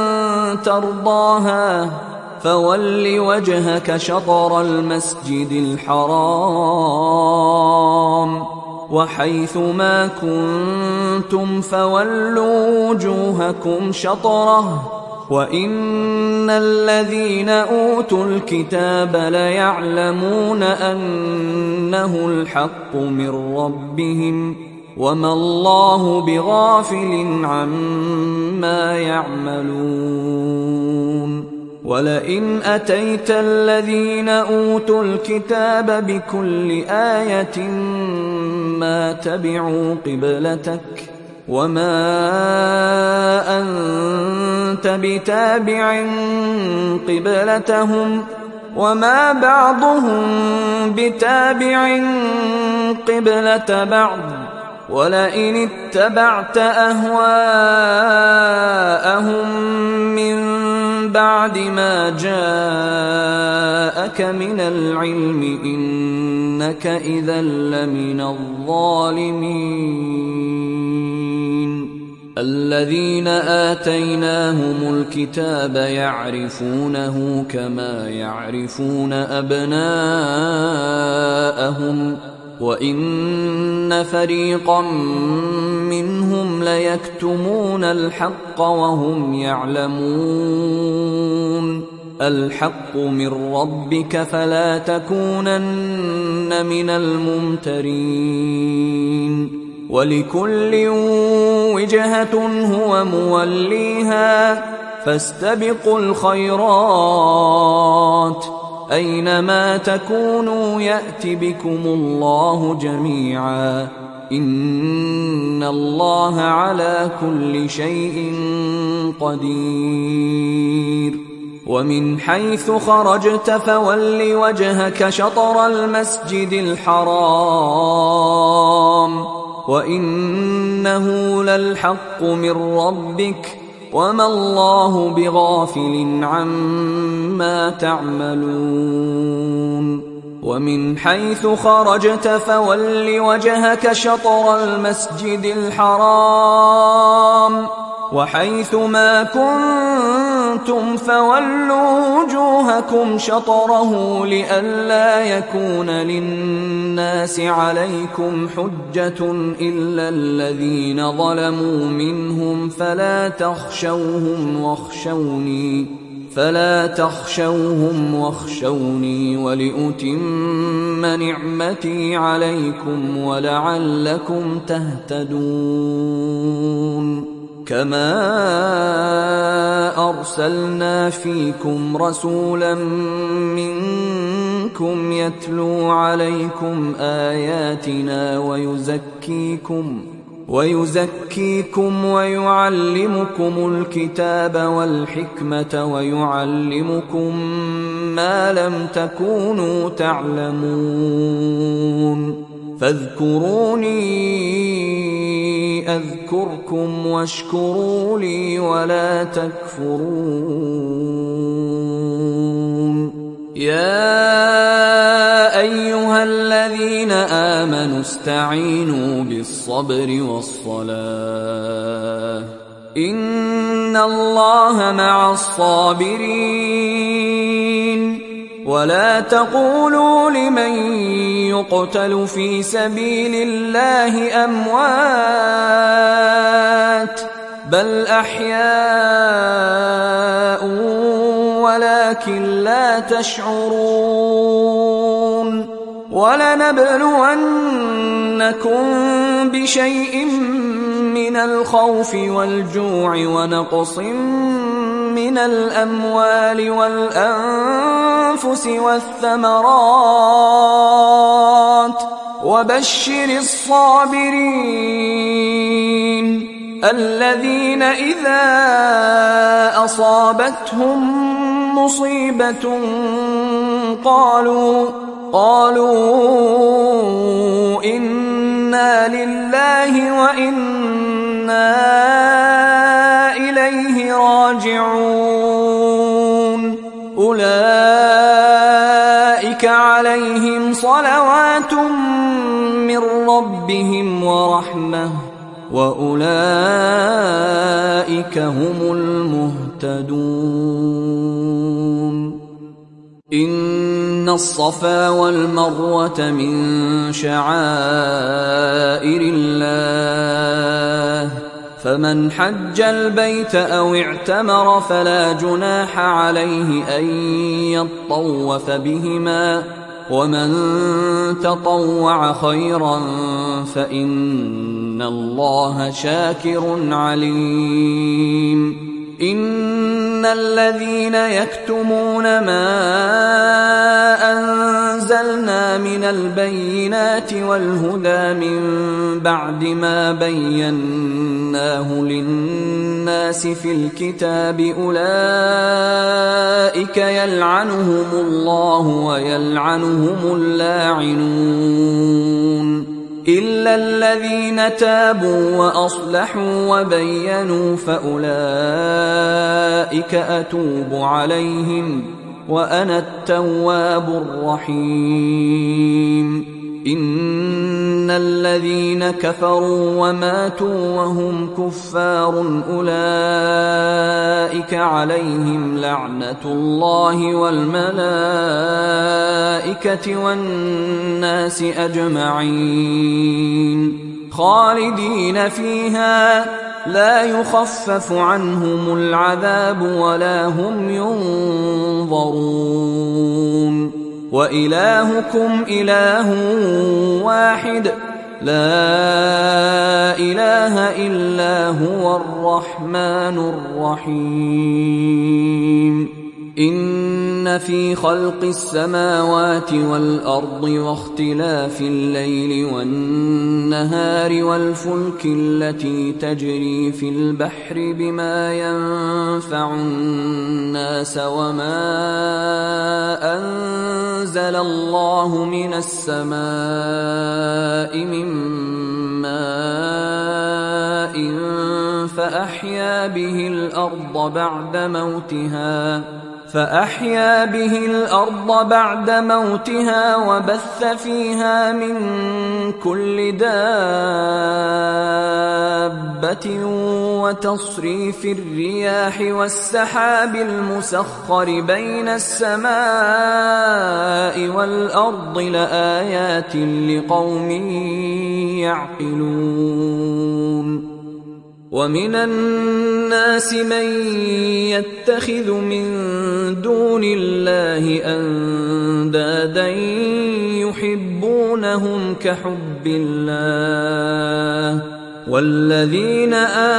ترضاها فول وجهك شطر المسجد الحرام وحيث ما كنتم فولوا وجوهكم شطره وإن الذين أوتوا الكتاب ليعلمون أنه الحق من ربهم وما الله بغافل عما يعملون ولئن أتيت الذين أوتوا الكتاب بكل آية ما تبعوا قبلتك وما أنت بتابع قبلتهم وما بعضهم بتابع قبلة بعض ولئن اتبعت أهواءهم من بعد ما جاءك من العلم إنك إذا لمن الظالمين الذين آتيناهم الكتاب يعرفونه كما يعرفون أبناءهم وإن فريقا منهم ليكتمون الحق وهم يعلمون الحق من ربك فلا تكونن من الممترين ولكل وجهة هو موليها فاستبقوا الخيرات أينما تكونوا يأت بكم الله جميعا إن الله على كل شيء قدير ومن حيث خرجت فول وجهك شطر المسجد الحرام وإنه للحق من ربك وما الله بغافل عما تعملون ومن حيث خرجت فول وجهك شطر المسجد الحرام وحيث ما كنتم فولوا وجوهكم شطره لئلا يكون للناس عليكم حجة إلا الذين ظلموا منهم فلا تخشوهم واخشوني ولأتم نعمتي عليكم ولعلكم تهتدون كما أرسلنا فيكم رسولا منكم يتلو عليكم آياتنا ويزكيكم ويعلمكم الكتاب والحكمة ويعلمكم ما لم تكونوا تعلمون فاذكروني أذكركم واشكروا لي ولا تكفرون يا أيها الذين آمنوا استعينوا بالصبر والصلاة إن الله مع الصابرين ولا تقولوا لمن يقتل في سبيل الله أموات بل أحياء ولكن لا تشعرون ولنبلونكم بشيء من الخوف والجوع ونقص من الأموال والأنفس والثمرات وبشر الصابرين الذين إذا أصابتهم مصيبة قالوا إنا لله وإنا إليه راجعون أولئك عليهم صلوات من ربهم ورحمة وأولئك هم المهتدون إن الصفا والمروة من شعائر الله فمن حج البيت أو اعتمر فلا جناح عليه أن يطوف بهما ومن تطوع خيرا فإن الله شاكر عليم إن الذين يكتمون ما أنزلنا من البينات والهدى من بعد ما بيناه للناس في الكتاب أولئك يلعنهم الله ويلعنهم اللاعنون إلا الذين تابوا وأصلحوا وبينوا فأولئك أتوب عليهم وأنا التواب الرحيم إن الذين كفروا وماتوا وهم كفار أولئك عليهم لعنة الله والملائكة والناس أجمعين خالدين فيها لا يخفف عنهم العذاب ولا هم ينظرون وإلهكم إله واحد لا إله إلا هو الرحمن الرحيم إن في خلق السماوات والأرض واختلاف الليل والنهار والفلك التي تجري في البحر بما ينفع الناس وما أنزل الله من السماء من ماء فأحيا به الأرض بعد موتها وبث فيها من كل دابة وتصريف الرياح والسحاب المسخر بين السماء والأرض لآيات لقوم يعقلون ومن الناس من يتخذ من دون الله أندادا يحبونهم كحب الله والذين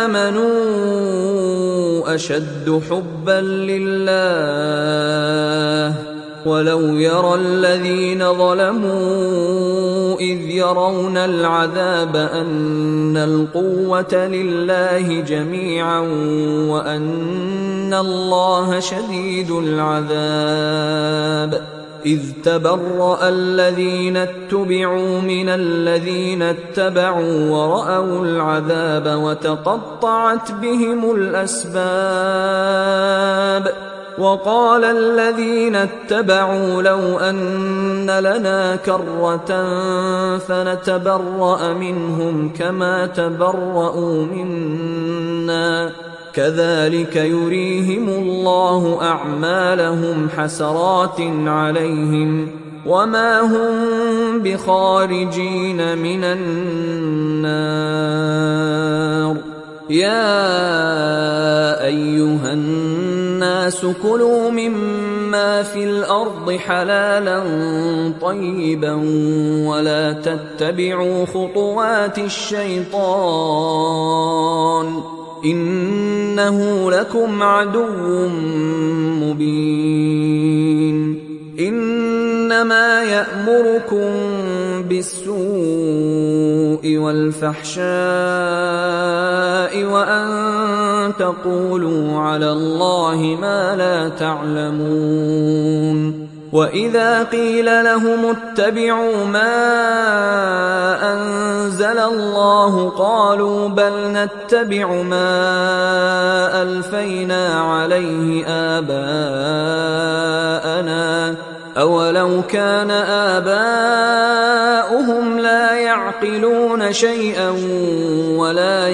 آمنوا أشد حبا لله ولو يرى الذين ظلموا إذ يرون العذاب أن القوة لله جميعا وأن الله شديد العذاب إذ تبرأ الذين اتبعوا من الذين اتبعوا ورأوا العذاب وتقطعت بهم الأسباب وقال الذين اتبعوا لو أن لنا كرة فنتبرأ منهم كما تبرأوا منا كذلك يريهم الله أعمالهم حسرات عليهم وما هم بخارجين من النار يا أيها الناس كلوا مما في الأرض حلالا طيبا ولا تتبعوا خطوات الشيطان إنه لكم عدو مبين إنما يأمركم بالسوء والفحشاء وأن تقولوا على الله ما لا تعلمون وإذا قيل لهم اتبعوا ما أنزل الله قالوا بل نتبع ما ألفينا عليه آباءنا أولو كان آباؤهم لا يعقلون شيئا ولا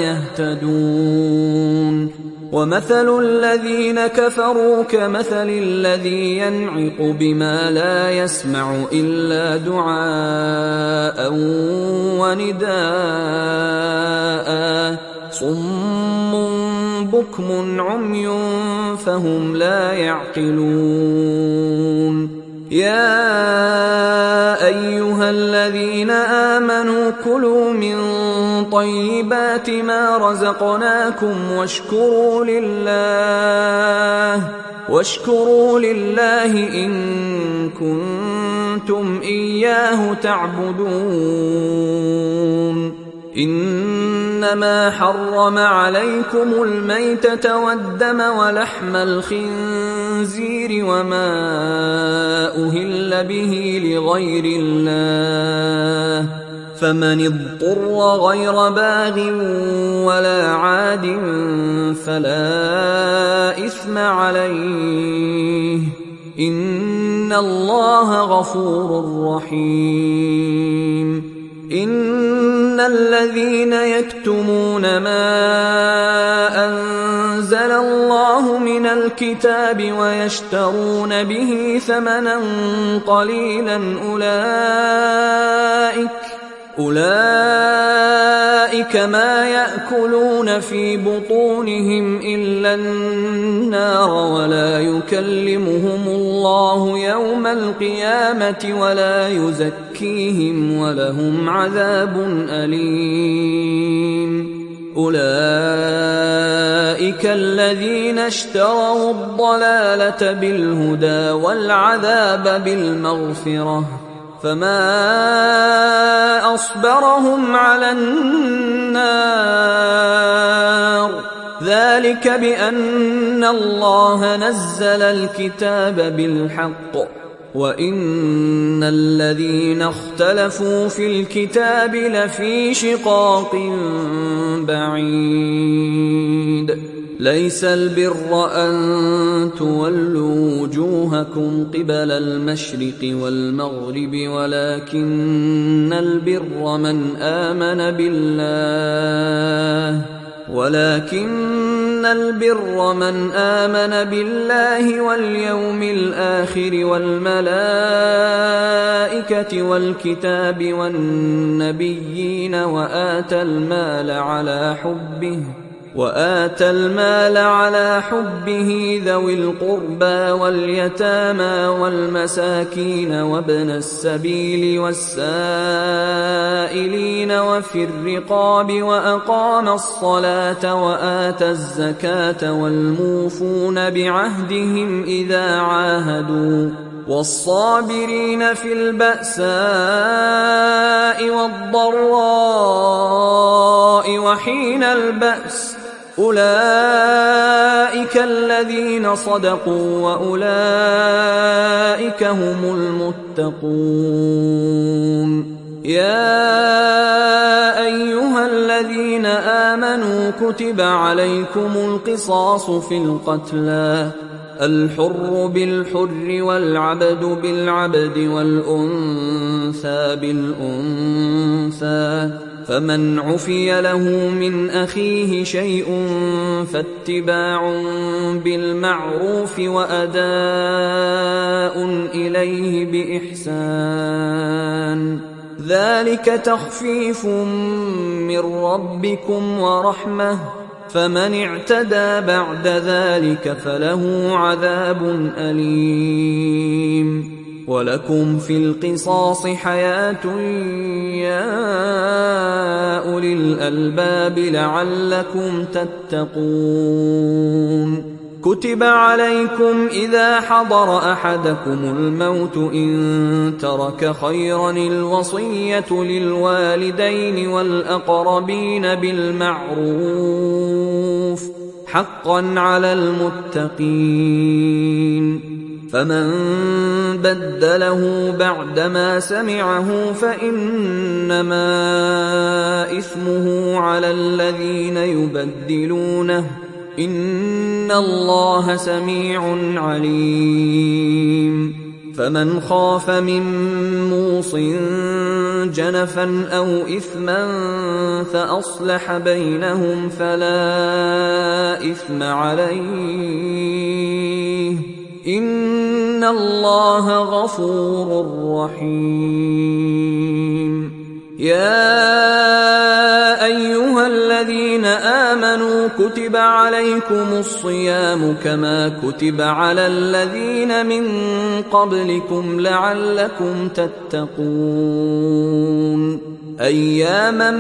يهتدون ومثل الذين كفروا كمثل الذي ينعق بما لا يسمع إلا دعاء ونداء صم بكم عمي فهم لا يعقلون يا أيها الذين آمنوا كلوا من طيبات ما رزقناكم واشكروا لله إن كنتم إياه تعبدون إنما حرم عليكم الميتة والدم ولحم الخنزير وما أهل به لغير الله فمن اضطر غير باغ ولا عاد فلا إثم عليه إن الله غفور رحيم إن الذين يكتمون ما أنزل الله من الكتاب ويشترون به ثمنا قليلا أولئك ما يأكلون في بطونهم إلا النار ولا يكلمهم الله يوم القيامة ولا يزكيهم ولهم عذاب أليم أولئك الذين اشتروا الضلالة بالهدى والعذاب بالمغفرة فما أصبرهم على النار ذلك بأن الله نزل الكتاب بالحق وإن الذين اختلفوا في الكتاب لفي شقاق بعيد ليس البر أن تولوا وجوهكم قبل المشرق والمغرب ولكن البر من آمن بالله واليوم الآخر والملائكة والكتاب والنبيين وآتى المال على حبه ذوي القربى واليتامى والمساكين وابن السبيل والسائلين وفي الرقاب وأقام الصلاة وآتى الزكاة والموفون بعهدهم إذا عاهدوا والصابرين في البأساء والضراء وحين البأس أولئك الذين صدقوا وأولئك هم المتقون يا أيها الذين آمنوا كتب عليكم القصاص في القتلى الحر بالحر والعبد بالعبد والأنثى بالأنثى فمن عفي له من أخيه شيء فاتباع بالمعروف وأداء إليه بإحسان ذلك تخفيف من ربكم ورحمة فمن اعتدى بعد ذلك فله عذاب أليم ولكم في القصاص حياة يا أولي الألباب لعلكم تتقون. كتب عليكم إذا حضر أحدكم الموت إن ترك خيرا الوصية للوالدين والأقربين بالمعروف حقا على المتقين. فمن بدله بعدما سمعه فإنما إثمه على الذين يبدلونه إن الله سميع عليم. فمن خاف من موص جنفا أو إثما فأصلح بينهم فلا إثم عليه إن الله غفور رحيم. يا أيها الذين آمنوا كتب عليكم الصيام كما كتب على الذين من قبلكم لعلكم تتقون. أياما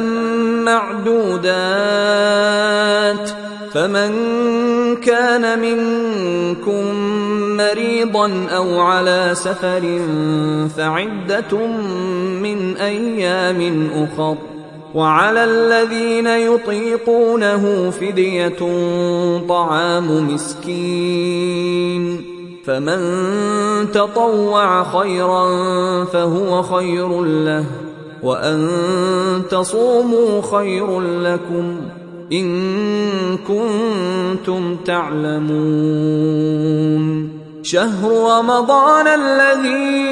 معدودات فمن كان منكم مريضا أو على سفر فعدة من أيام أخر وعلى الذين يطيقونه فدية طعام مسكين فمن تطوع خيرا فهو خير له وأن تصوموا خير لكم إن كنتم تعلمون. شهر رمضان الذي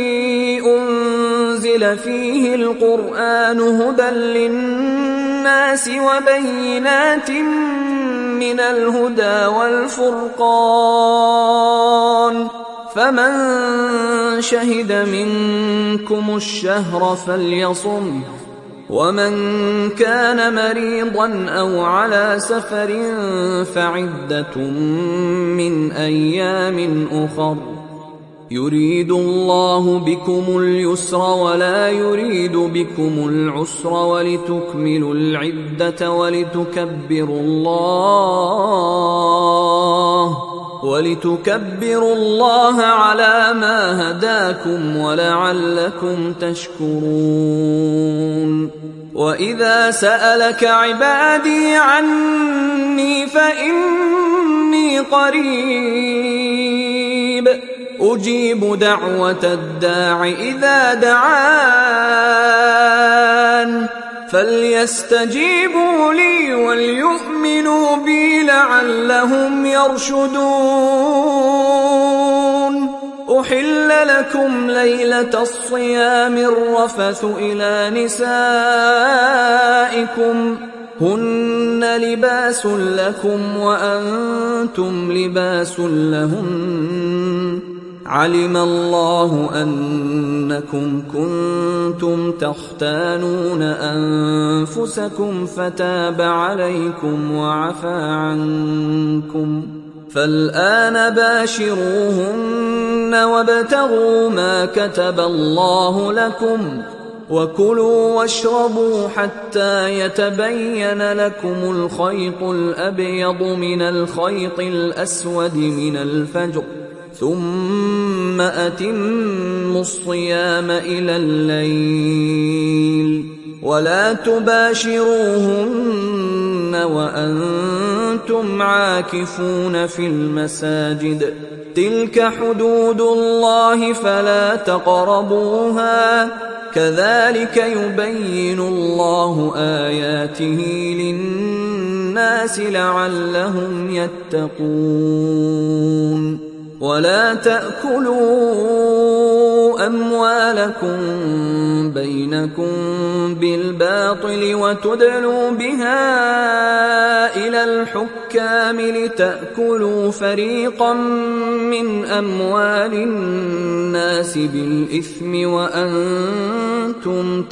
أنزل فيه القرآن هدى للناس وبينات من الهدى والفرقان فمن شهد منكم الشهر فليصم ومن كان مريضا أو على سفر فعدة من أيام أخر يريد الله بكم اليسر ولا يريد بكم العسر ولتكملوا العدة ولتكبروا الله على ما هداكم ولعلكم تشكرون. وإذا سألك عبادي عني فإني قريب أجيب دعوة الداع إذا دعان فليستجيبوا لي وليؤمنوا بي لعلهم يرشدون. أحل لكم ليلة الصيام الرفث إلى نسائكم هن لباس لكم وأنتم لباس لهن علم الله أنكم كنتم تختانون أنفسكم فتاب عليكم وعفى عنكم فالآن باشروهن وابتغوا ما كتب الله لكم وكلوا واشربوا حتى يتبين لكم الخيط الأبيض من الخيط الأسود من الفجر ثم أتموا الصيام إلى الليل ولا تباشروهن وأنتم عاكفون في المساجد تلك حدود الله فلا تقربوها كذلك يبين الله آياته للناس لعلهم يتقون. ولا تأكلوا أموالكم بينكم بالباطل وتدلوا بها إلى الحكام لتأكلوا فريقا من أموال الناس بالإثم وأنتم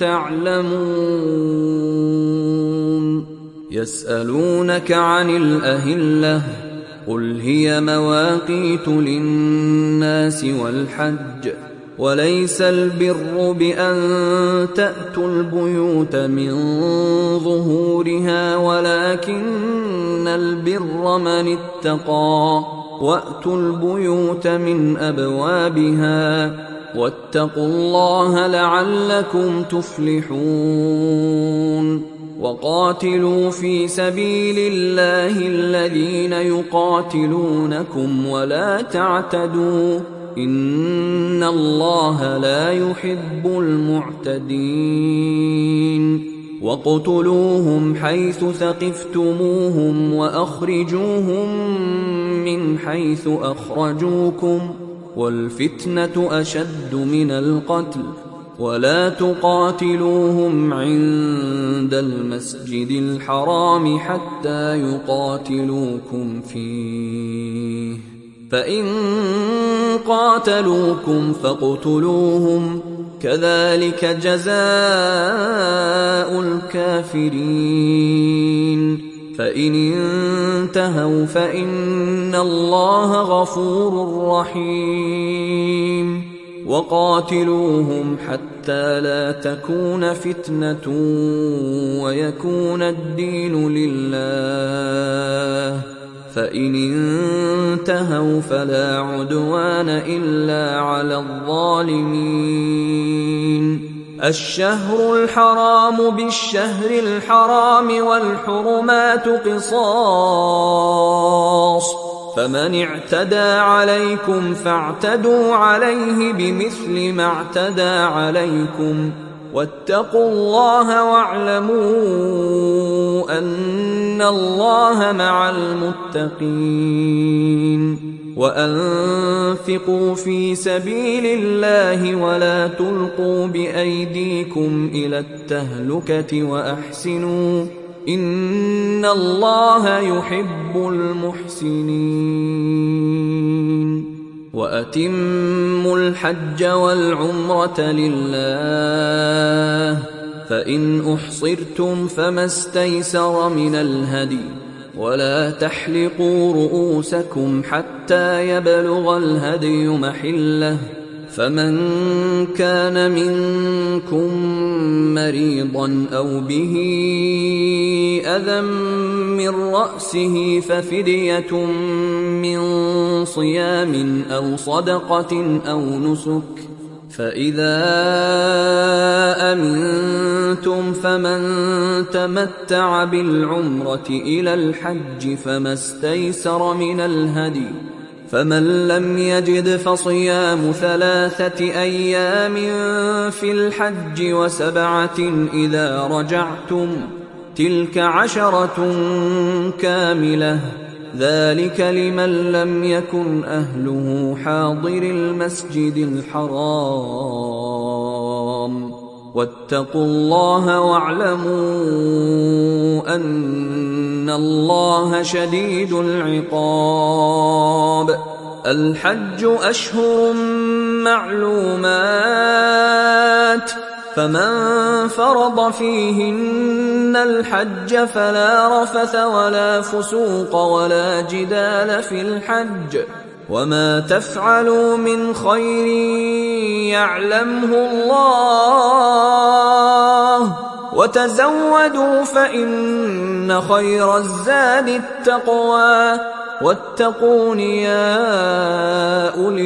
تعلمون. يسألونك عن الأهلة قل هي مواقيت للناس والحج وليس البر بأن تأتوا البيوت من ظهورها ولكن البر من اتقى وأتوا البيوت من أبوابها واتقوا الله لعلكم تفلحون وقاتلوا في سبيل الله الذين يقاتلونكم ولا تعتدوا إن الله لا يحب المعتدين واقتلوهم حيث ثقفتموهم وأخرجوهم من حيث أخرجوكم والفتنة أشد من القتل ولا تقاتلوهم عند المسجد الحرام حتى يقاتلوكم فيه فإن قاتلوكم فاقتلوهم كذلك جزاء الكافرين فإن انتهوا فإن الله غفور رحيم وقاتلوهم حتى لا تكون فتنة ويكون الدين لله فإن انتهوا فلا عدوان إلا على الظالمين الشهر الحرام بالشهر الحرام والحرمات قصاص فمن اعتدى عليكم فاعتدوا عليه بمثل ما اعتدى عليكم واتقوا الله واعلموا أن الله مع المتقين وأنفقوا في سبيل الله ولا تلقوا بأيديكم إلى التهلكة وأحسنوا إن الله يحب المحسنين وأتموا الحج والعمرة لله فإن أحصرتم فما استيسر من الهدي ولا تحلقوا رؤوسكم حتى يبلغ الهدي محله فمن كان منكم مريضا أو به أذى من رأسه ففدية من صيام أو صدقة أو نسك فإذا أمنتم فمن تمتع بالعمرة إلى الحج فما استيسر من الهدي فمن لم يجد فصيام 3 أيام في الحج و7 إذا رجعتم تلك 10 كاملة ذلك لمن لم يكن أهله حاضر المسجد الحرام واتقوا الله واعلموا أن الله شديد العقاب الحج أشهر معلومات فمن فرض فيهن الحج فلا رفث ولا فسوق ولا جدال في الحج وما تفعلوا من خير يعلمه الله وتزودوا فإن خير الزاد التقوى واتقون يا أولي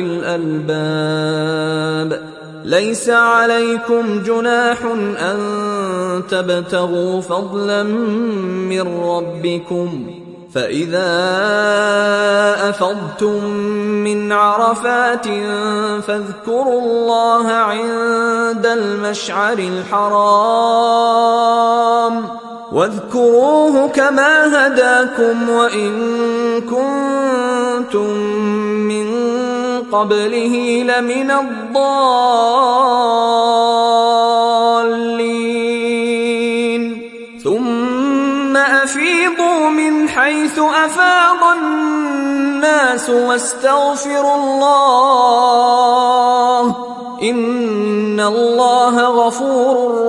الألباب ليس عليكم جناح أن تبتغوا فضلا من ربكم فإذا أفضتم من عرفات فاذكروا الله عند المشعر الحرام واذكروه كما هداكم وإن كنتم من قبله لمن الضالين ثم أفيضوا من حيث أفاض الناس واستغفروا الله إن الله غفور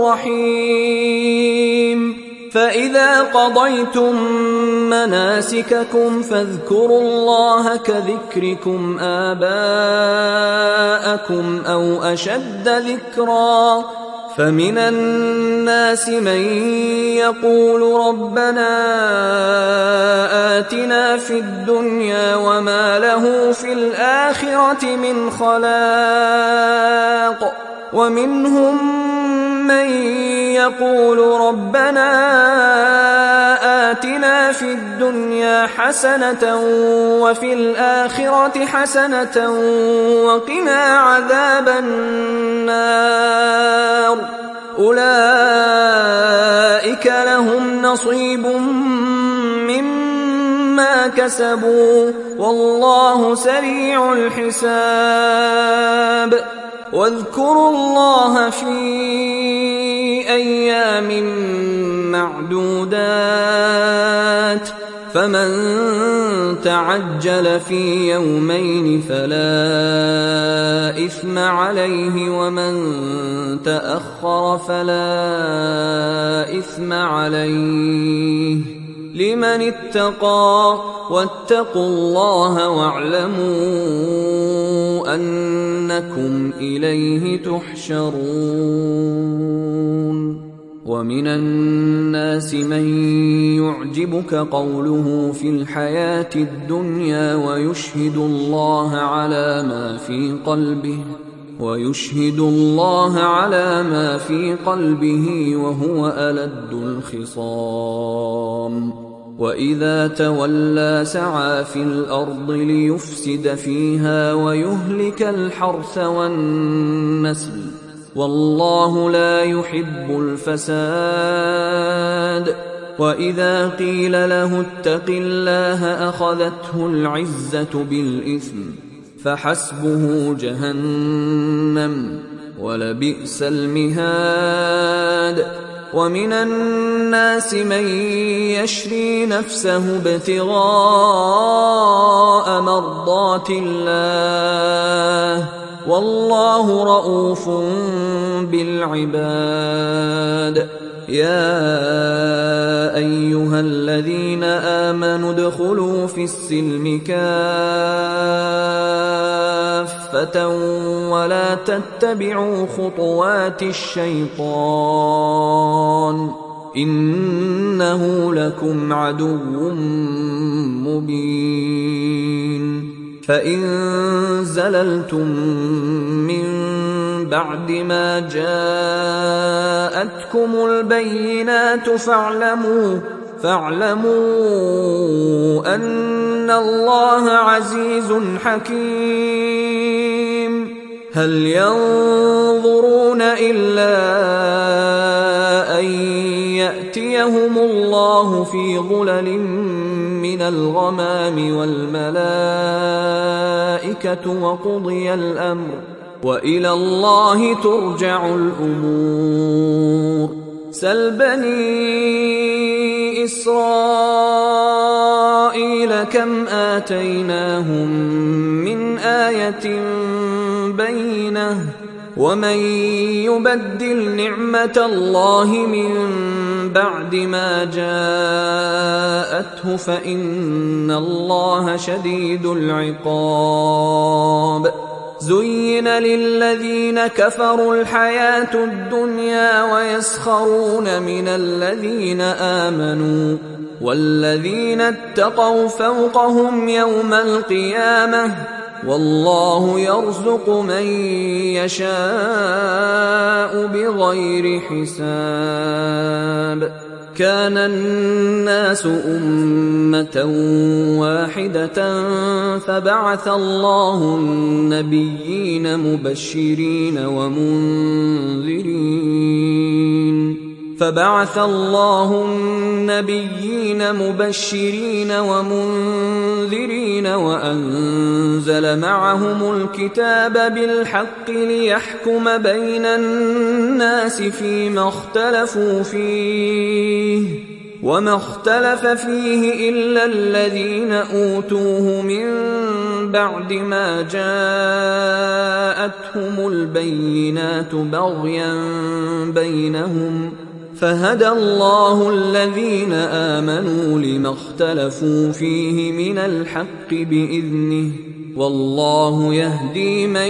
رحيم فإذا قضيتم مناسككم فاذكروا الله كذكركم آباءكم آباءكم أو أشد ذكرا فمن الناس من يقول ربنا آتنا في الدنيا وما له في الآخرة من خلاق ومنهم من يقول ربنا آتنا في الدنيا حسنة وفي الآخرة حسنة وقنا عذاب النار أولئك لهم نصيب مما كسبوا والله سريع الحساب واذكروا الله في أيام معدودات فمن تعجل في يومين فلا إثم عليه ومن تأخر فلا إثم عليه لمن اتقى واتقوا الله واعلموا أنكم إليه تحشرون ومن الناس من يعجبك قوله في الحياة الدنيا ويشهد الله على ما في قلبه وهو ألد الخصام وإذا تولى سعى في الأرض ليفسد فيها ويهلك الحرث والنسل والله لا يحب الفساد وإذا قيل له اتق الله أخذته العزة بالإثم فحسبه جهنم ولبئس المهاد ومن الناس من يشري نفسه ابتغاء مرضات الله والله رؤوف بالعباد يا أيها الذين آمنوا ادخلوا في السلم كافة ولا تتبعوا خطوات الشيطان إنه لكم عدو مبين فإن زللتم من بعد ما جاءتكم البينات فاعلموا أن الله عزيز حكيم هل ينظرون إلا أن يأتيهم الله في ظلل من الغمام والملائكة وقضي الأمر وإلى الله ترجع الأمور سل بني إسرائيل كم آتيناهم من آية بينة ومن يبدل نعمة الله من بعد ما جاءته فإن الله شديد العقاب زين للذين كفروا الحياة الدنيا ويسخرون من الذين آمنوا والذين اتقوا فوقهم يوم القيامة والله يرزق من يشاء بغير حساب كان الناس أمة واحدة فبعث الله النبيين مبشرين ومنذرين وأنزل معهم الكتاب بالحق ليحكم بين الناس فيما اختلفوا فيه وما اختلف فيه إلا الذين أوتوه من بعد ما جاءتهم البينات بغيا بينهم فهدى الله الذين آمنوا لما اختلفوا فيه من الحق بإذنه والله يهدي من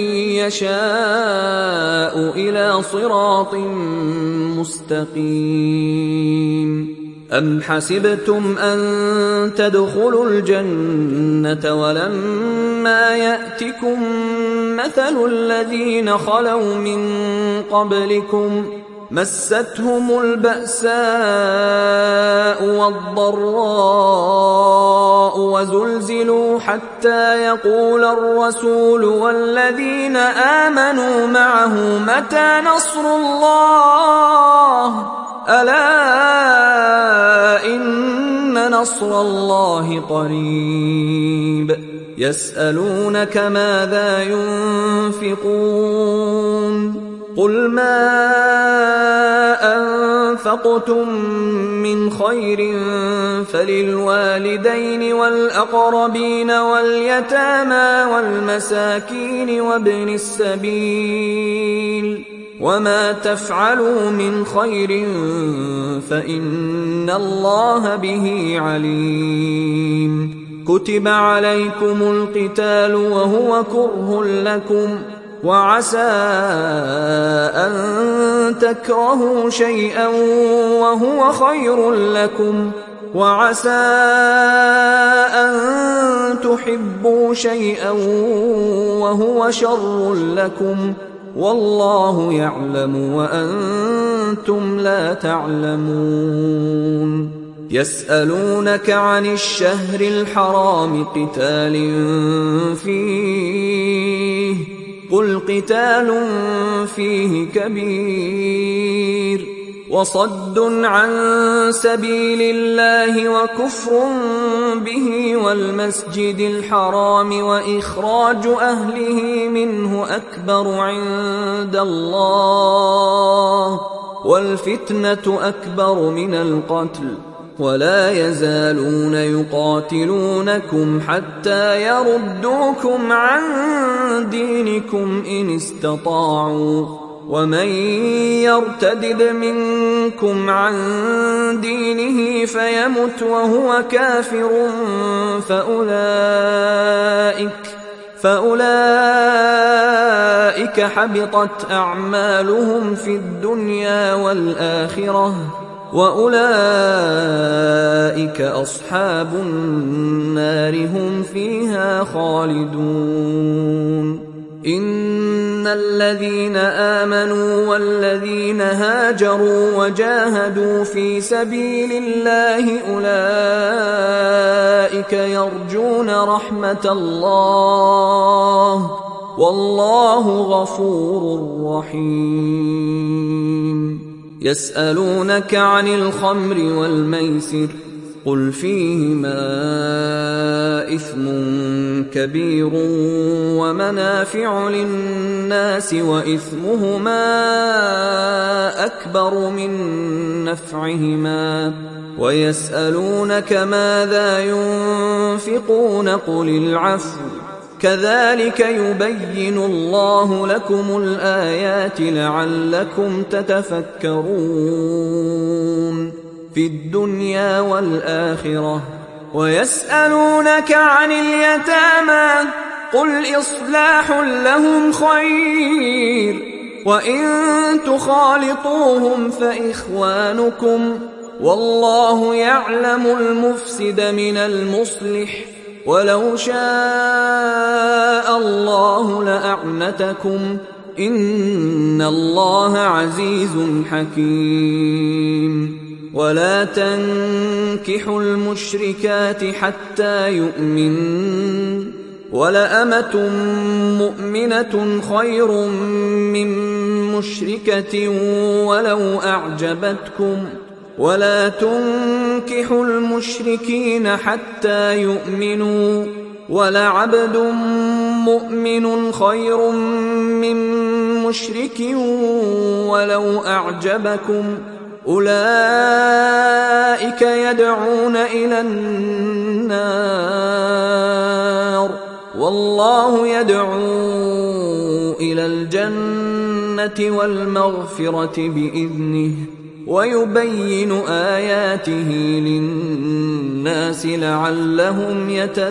يشاء إلى صراط مستقيم. أم حسبتم أن تدخلوا الجنة ولما يأتكم مثل الذين خلوا من قبلكم مستهم البأساء والضراء وزلزلوا حتى يقول الرسول والذين آمنوا معه متى نصر الله ألا إن نصر الله قريب. يسألونك ماذا ينفقون قل ما أنفقتم من خير فللوالدين والأقربين واليتامى والمساكين وابن السبيل وما تفعلوا من خير فإن الله به عليم. كتب عليكم القتال وهو كره لكم وعسى أن تكرهوا شيئا وهو خير لكم وعسى أن تحبوا شيئا وهو شر لكم والله يعلم وأنتم لا تعلمون. يسألونك عن الشهر الحرام قتال فيه قل قتال فيه كبير وصد عن سبيل الله وكفر به والمسجد الحرام وإخراج أهله منه أكبر عند الله والفتنة أكبر من القتل ولا يزالون يقاتلونكم حتى يردوكم عن دينكم إن استطاعوا ومن يرتدد منكم عن دينه فيمت وهو كافر فأولئك حبطت أعمالهم في الدنيا والآخرة وأولئك أصحاب النار هم فيها خالدون. إن الذين آمنوا والذين هاجروا وجاهدوا في سبيل الله أولئك يرجون رحمة الله والله غفور رحيم. يسألونك عن الخمر والميسر قل فيهما إثم كبير ومنافع للناس وإثمهما أكبر من نفعهما ويسألونك ماذا ينفقون قل العفو كذلك يبين الله لكم الآيات لعلكم تتفكرون في الدنيا والآخرة. ويسألونك عن اليتامى قل إصلاح لهم خير وإن تخالطوهم فإخوانكم والله يعلم المفسد من المصلح ولو شاء الله لأعنتكم إن الله عزيز حكيم. ولا تنكحوا المشركات حتى يؤمنن ولأمة مؤمنة خير من مشركة ولو أعجبتكم ولا تنكحوا المشركين حتى يؤمنوا ولعبد مؤمن خير من مشرك ولو أعجبكم أولئك يدعون إلى النار والله يدعو إلى الجنة والمغفرة بإذنه ويبين آياته للناس لعلهم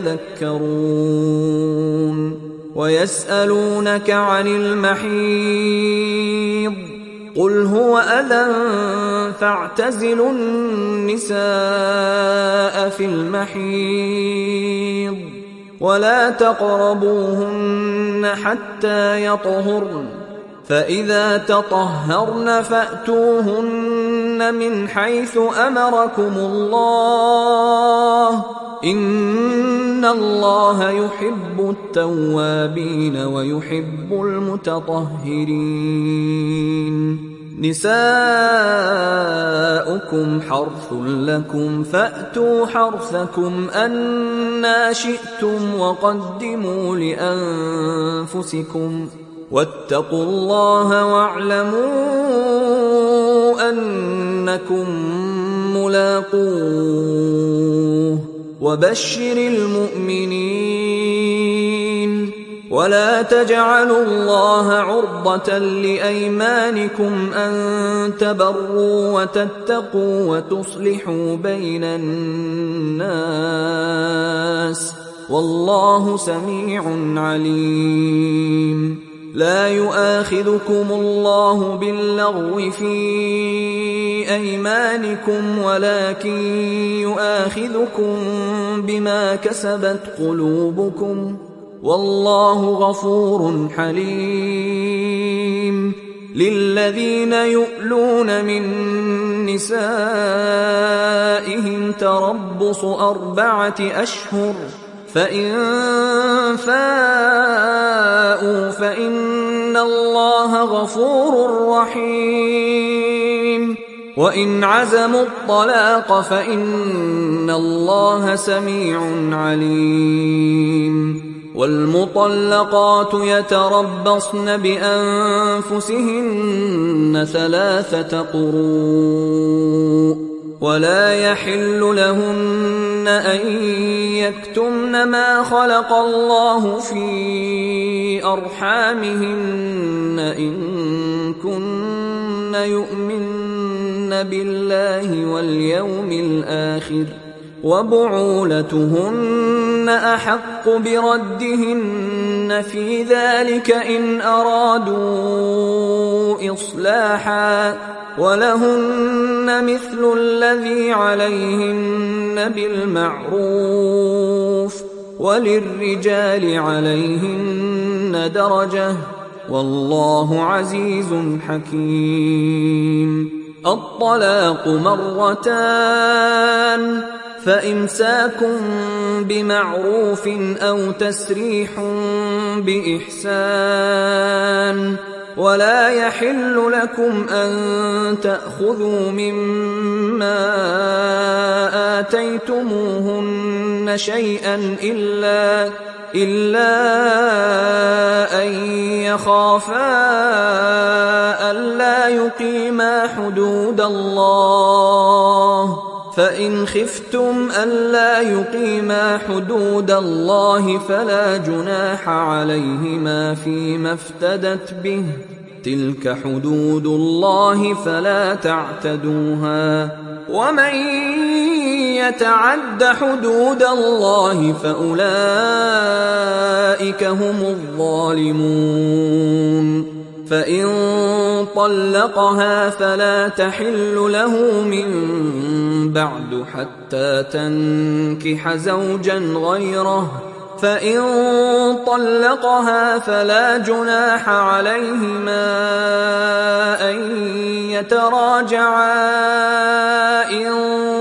يتذكرون ويسألونك عن المحيض قل هو أذى فاعتزلوا النساء في المحيض ولا تقربوهن حتى يطهرن فإذا تطهرن فأتوهن من حيث أمركم الله إن الله يحب التوابين ويحب المتطهرين نساؤكم حرث لكم فأتوا حرثكم أنى شئتم وقدموا لأنفسكم واتقوا الله واعلموا أنكم ملاقوه وبشر المؤمنين ولا تجعلوا الله عرضة لأيمانكم أن تبروا وتتقوا وتصلحوا بين الناس والله سميع عليم لا يؤاخذكم الله باللغو في أيمانكم ولكن يؤاخذكم بما كسبت قلوبكم والله غفور حليم للذين يؤلون من نسائهم تربص 4 أشهر فإن فاءوا فإن الله غفور رحيم وإن عزموا الطلاق فإن الله سميع عليم والمطلقات يتربصن بأنفسهن 3 قروء ولا يحل لهن أن يكتمن ما خلق الله في أرحامهن إن كن يؤمن بالله واليوم الآخر وبعولتهن أحق بردهن في ذلك إن أرادوا إصلاحا ولهن مثل الذي عليهن بالمعروف وللرجال عليهن درجة والله عزيز حكيم الطلاق 2 فإمساك بمعروف أو تسريح بإحسان ولا يحل لكم أن تأخذوا مما آتيتموهن شيئا إلا أن يخافا ألا يقيما حدود الله فإن خفتم ألا يقيما حدود الله فلا جناح عليهما فيما افتدت به تلك حدود الله فلا تعتدوها ومن يتعد حدود الله فأولئك هم الظالمون فإن طلقها فلا تحل له من بعد حتى تنكح زوجا غيره فإن طلقها فلا جناح عليهما أن يتراجعا إن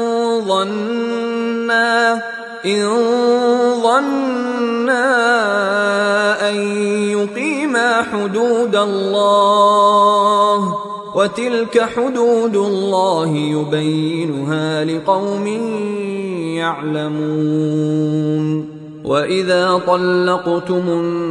ظنا أن يقيما حدود الله وتلك حدود الله يبينها لقوم يعلمون وإذا طلقتم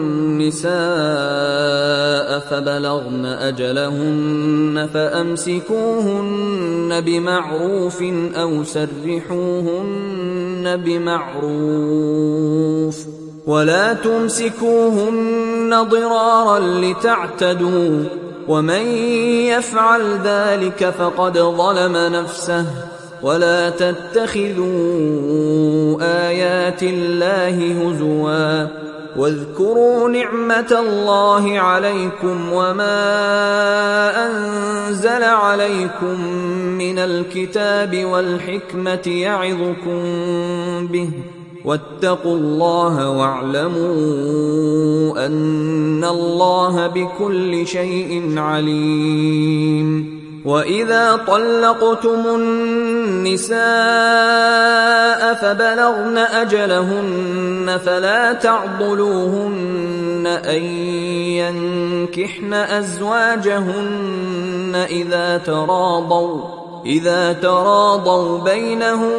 النساء فبلغن أجلهن فأمسكوهن بمعروف أو سرحوهن بمعروف ولا تمسكوهن ضرارا لتعتدوا ومن يفعل ذلك فقد ظلم نفسه. ولا تتخذوا آيات الله هزوا واذكروا نعمة الله عليكم وما أنزل عليكم من الكتاب والحكمة يعظكم به واتقوا الله واعلموا أن الله بكل شيء عليم. وإذا طلقتم النساء فبلغن أجلهن فلا تعضلوهن أن ينكحن أزواجهن إذا تراضوا بينهم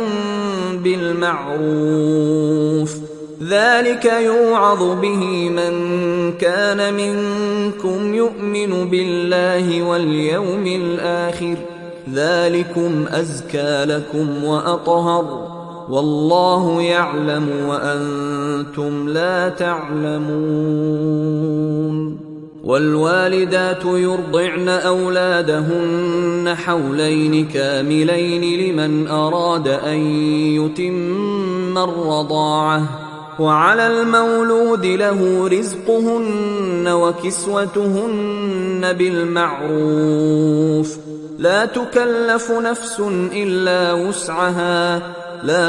بالمعروف، ذلك يوعظ به من كان منكم يؤمن بالله واليوم الآخر، ذلكم أزكى لكم وأطهر، والله يعلم وأنتم لا تعلمون. والوالدات يرضعن أولادهن حولين كاملين لمن أراد أن يتم الرضاعة، وعلى المولود له رزقهن وكسوتهن بالمعروف، لا تكلف نفس إلا وسعها، لا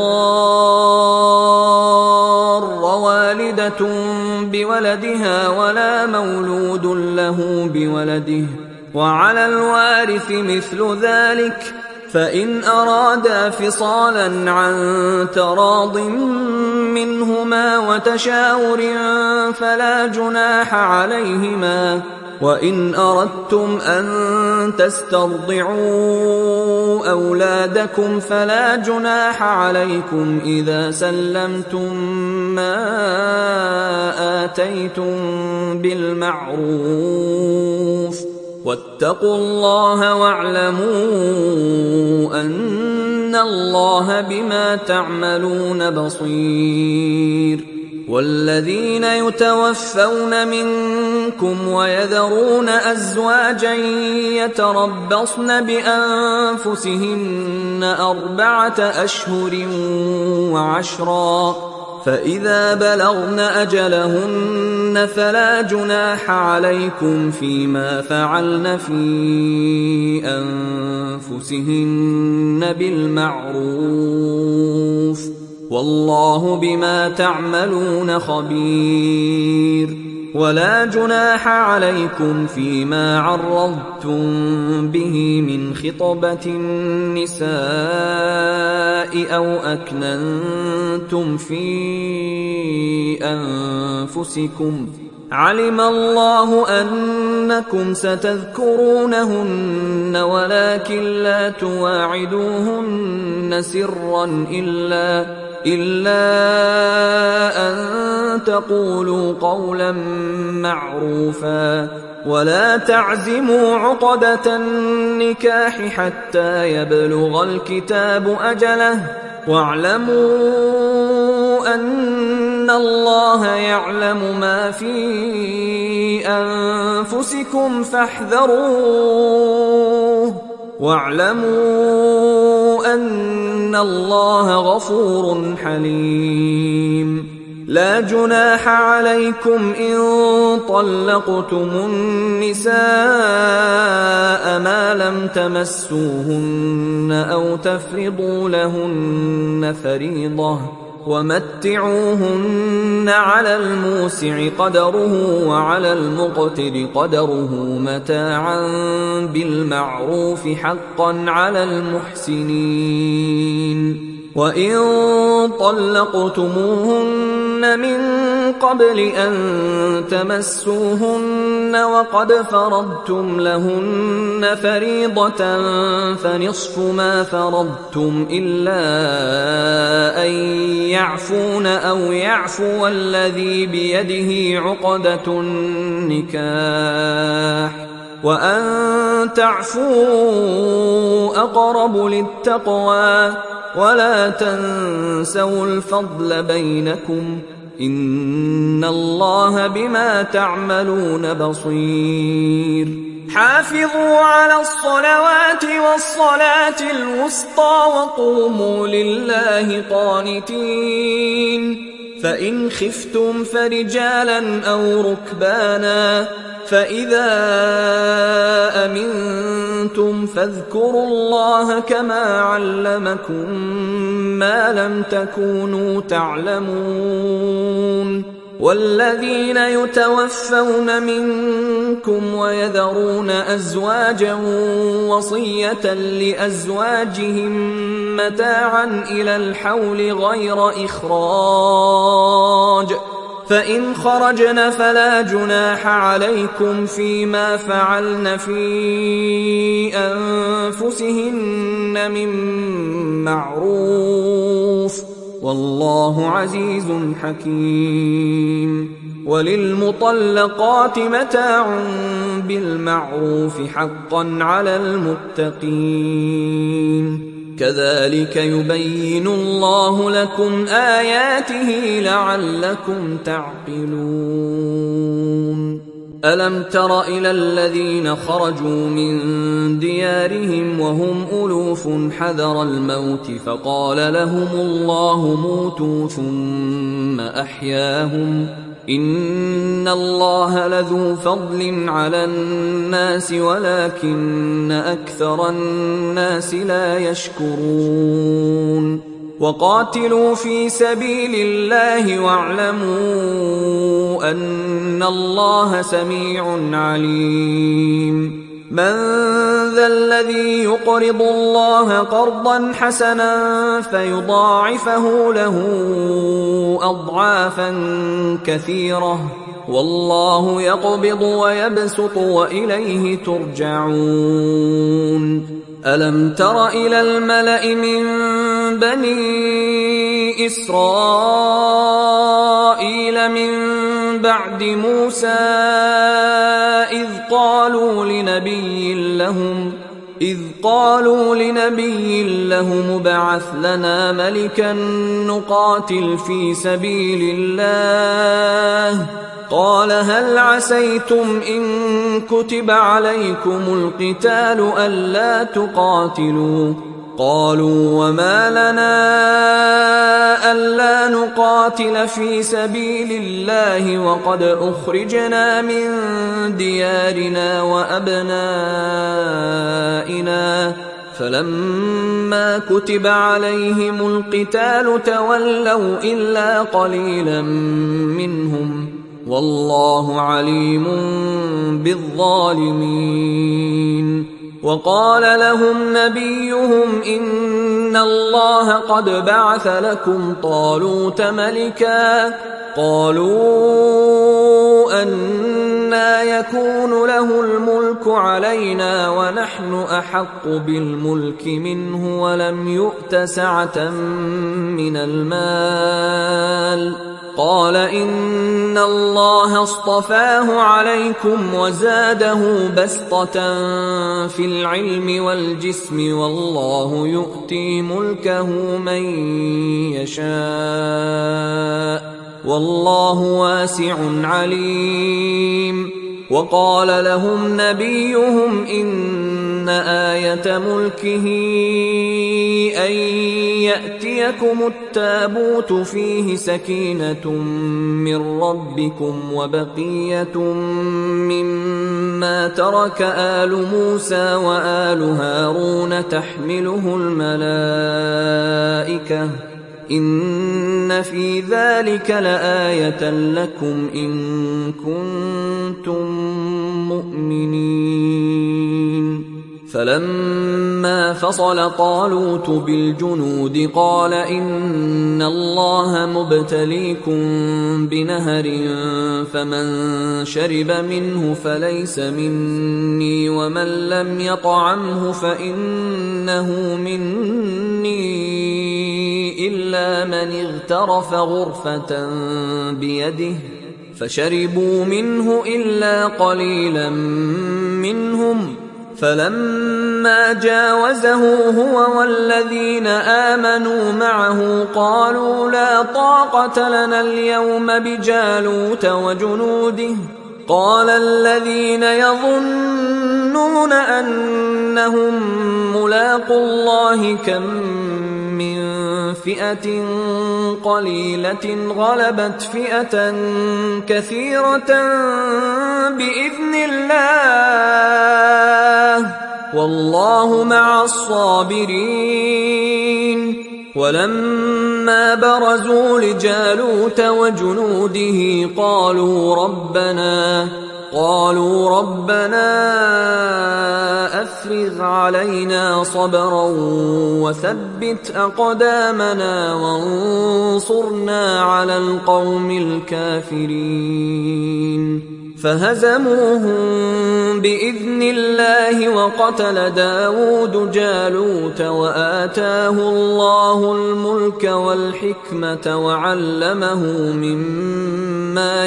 تضار والدة بولدها ولا مولود له بولده، وعلى الوارث مثل ذلك، فإن أرادا فصالا عن تراض منهما وتشاور فلا جناح عليهما. وإن أردتم أن تسترضعوا أولادكم فلا جناح عليكم إذا سلمتم ما آتيتم بالمعروف، واتقوا الله واعلموا أن الله بما تعملون بصير. والذين يتوفون منكم ويذرون أزواجا يتربصن بأنفسهن 4 أشهر و10، فإذا بلغن أجلهن فلا جناح عليكم فيما فعلن في أنفسهن بالمعروف، والله بما تعملون خبير. ولا جناح عليكم فيما عرضتم به من خطبة النساء أو أكننتم في أنفسكم، علم الله أنكم ستذكرونهن ولكن لا تواعدوهن سرا إلا أن تقولوا قولا معروفا، ولا تعزموا عقدة النكاح حتى يبلغ الكتاب أجله، واعلموا أن الله يعلم ما في أنفسكم فاحذروه، واعلموا أن الله غفور حليم. لا جناح عليكم إن طلقتم النساء ما لم تمسوهن أو تفرضوا لهن فريضة، ومتعوهن على الموسع قدره وعلى المقتر قدره متاعا بالمعروف حقا على المحسنين. وإن طلقتموهن من قبل أن تمسوهن وقد فرضتم لهن فريضة فنصف ما فرضتم إلا أن يعفون أو يعفو الذي بيده عقدة النكاح، وأن تعفوا أقرب للتقوى، ولا تنسوا الفضل بينكم، إن الله بما تعملون بصير حافظوا على الصلوات والصلاة الوسطى وقوموا لله قانتين فإن خفتم فرجالا أو ركبانا فإذا أمنتم فاذكروا الله كما علمكم ما لم تكونوا تعلمون والذين يتوفون منكم ويذرون أزواجا وصية لأزواجهم متاعا إلى الحول غير إخراج فإن خرجن فلا جناح عليكم فيما فعلن في أنفسهن من معروف والله عزيز حكيم وللمطلقات متاع بالمعروف حقا على المتقين كذلك يبين الله لكم آياته لعلكم تعقلون ألم تر إلى الذين خرجوا من ديارهم وهم ألوف حذر الموت فقال لهم الله موتوا ثم أحياهم إن الله لذو فضل على الناس ولكن أكثر الناس لا يشكرون وقاتلوا في سبيل الله واعلموا أن الله سميع عليم من ذا الذي يقرض الله قرضا حسنا فيضاعفه له أضعافا كثيرة والله يقبض ويبسط وإليه ترجعون ألم تر إلى الملأ من بني إسرائيل من بعد موسى إذ قالوا لنبي لهم ابعث لنا ملكا نقاتل في سبيل الله قال هل عسيتم إن كتب عليكم القتال ألا تقاتلوا قالوا وما لنا ألا نقاتل في سبيل الله وقد أخرجنا من ديارنا وأبنائنا فلما كتب عليهم القتال تولوا إلا قليلا منهم والله عليم بالظالمين وقال لهم نبيهم إن الله قد بعث لكم طالوت ملكا قالوا أنى يكون له الملك علينا ونحن أحق بالملك منه ولم يؤت سعة من المال قال إن الله اصطفاه عليكم وزاده بسطة في العلم والجسم والله يؤتي ملكه من يشاء والله واسع عليم وقال لهم نبيهم إن آية ملكه أن يأتيكم التابوت فيه سكينة من ربكم وبقية مما ترك آل موسى وآل هارون تحمله الملائكة إن في ذلك لآية لكم إن كنتم مؤمنين فلما فصل طالوت بالجنود قال إن الله مبتليكم بنهر فمن شرب منه فليس مني ومن لم يطعمه فإنه مني إلا من اغترف غرفة بيده فشربوا منه إلا قليلا منهم فلما جاوزه هو والذين آمنوا معه قالوا لا طاقة لنا اليوم بجالوت وجنوده قال الذين يظنون أنهم ملاقو الله كم من فئة قليلة غلبت فئة كثيرة بإذن الله والله مع الصابرين. ولما برزوا لجالوت وجنوده قالوا ربنا أفرغ علينا صبرا وثبت أقدامنا وانصرنا على القوم الكافرين. فهزموهم بإذن الله وقتل داود جالوت وآتاه الله الملك والحكمة وعلمه مما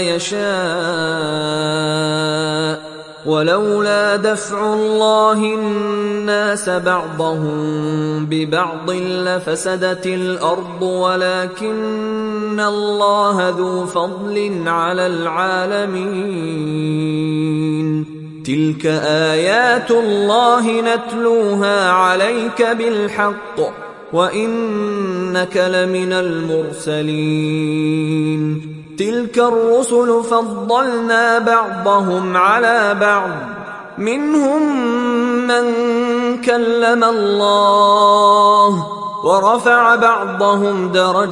يشاء ولولا دفع الله الناس بعضهم ببعض لفسدت الأرض ولكن الله ذو فضل على العالمين. تلك آيات الله نتلوها عليك بالحق وإنك لمن المرسلين. تلك الرسل فضلنا بعضهم على بعض منهم من كلم الله ورفع بعضهم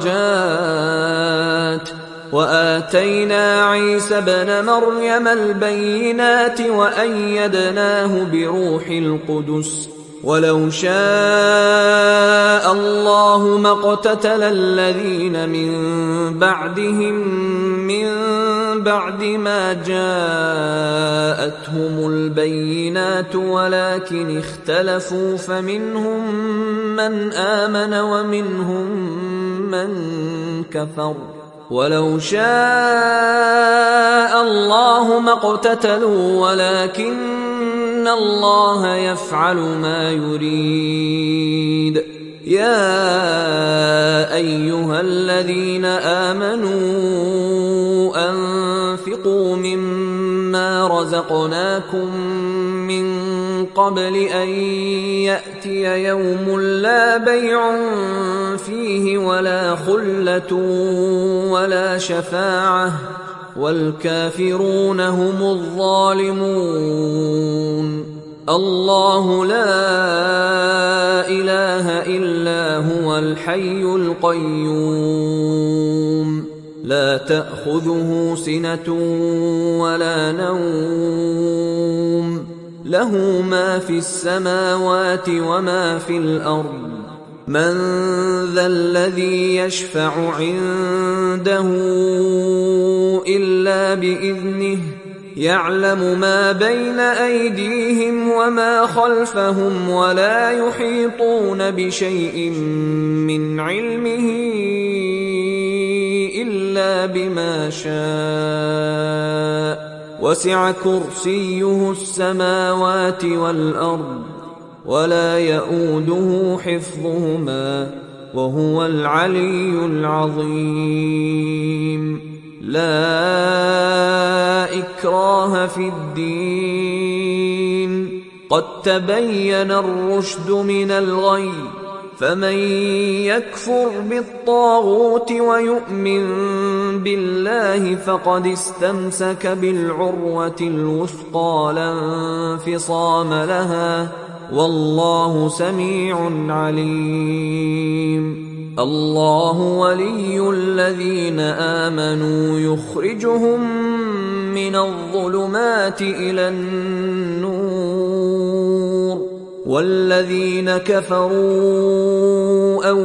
درجات وآتينا عيسى ابن مريم البينات وأيدناه بروح القدس ولو شاء الله ما اقتتل الذين من بعدهم من بعد ما جاءتهم البينات ولكن اختلفوا فمنهم من آمن ومنهم من كفر ولو شاء الله ما اقتتلوا ولكن الله يفعل ما يريد. يا أيها الذين آمنوا أنفقوا مما رزقناكم من قبل أن يأتي يوم لا بيع فيه ولا خلة ولا شفاعة والكافرون هم الظالمون. الله لا إله إلا هو الحي القيوم لا تأخذه سنة ولا نوم له ما في السماوات وما في الأرض. من ذا الذي يشفع عنده إلا بإذنه يعلم ما بين أيديهم وما خلفهم ولا يحيطون بشيء من علمه إلا بما شاء وسع كرسيه السماوات والأرض ولا يؤوده حفظهما وهو العلي العظيم. لا إكراه في الدين قد تبين الرشد من الغي فمن يكفر بالطاغوت ويؤمن بالله فقد استمسك بالعروة الوثقى لا انفصام لها والله سميع عليم. الله ولي الذين آمنوا يخرجهم من الظلمات إلى النور والذين كفروا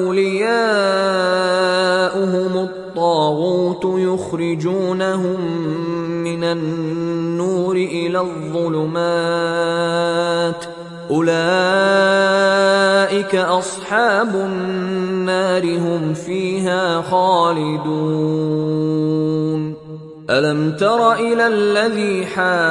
أولياؤهم الطاغوت يخرجونهم من النور إلى الظلمات أولئك أصحاب النار هم فيها خالدون. ألم تر إلى الذي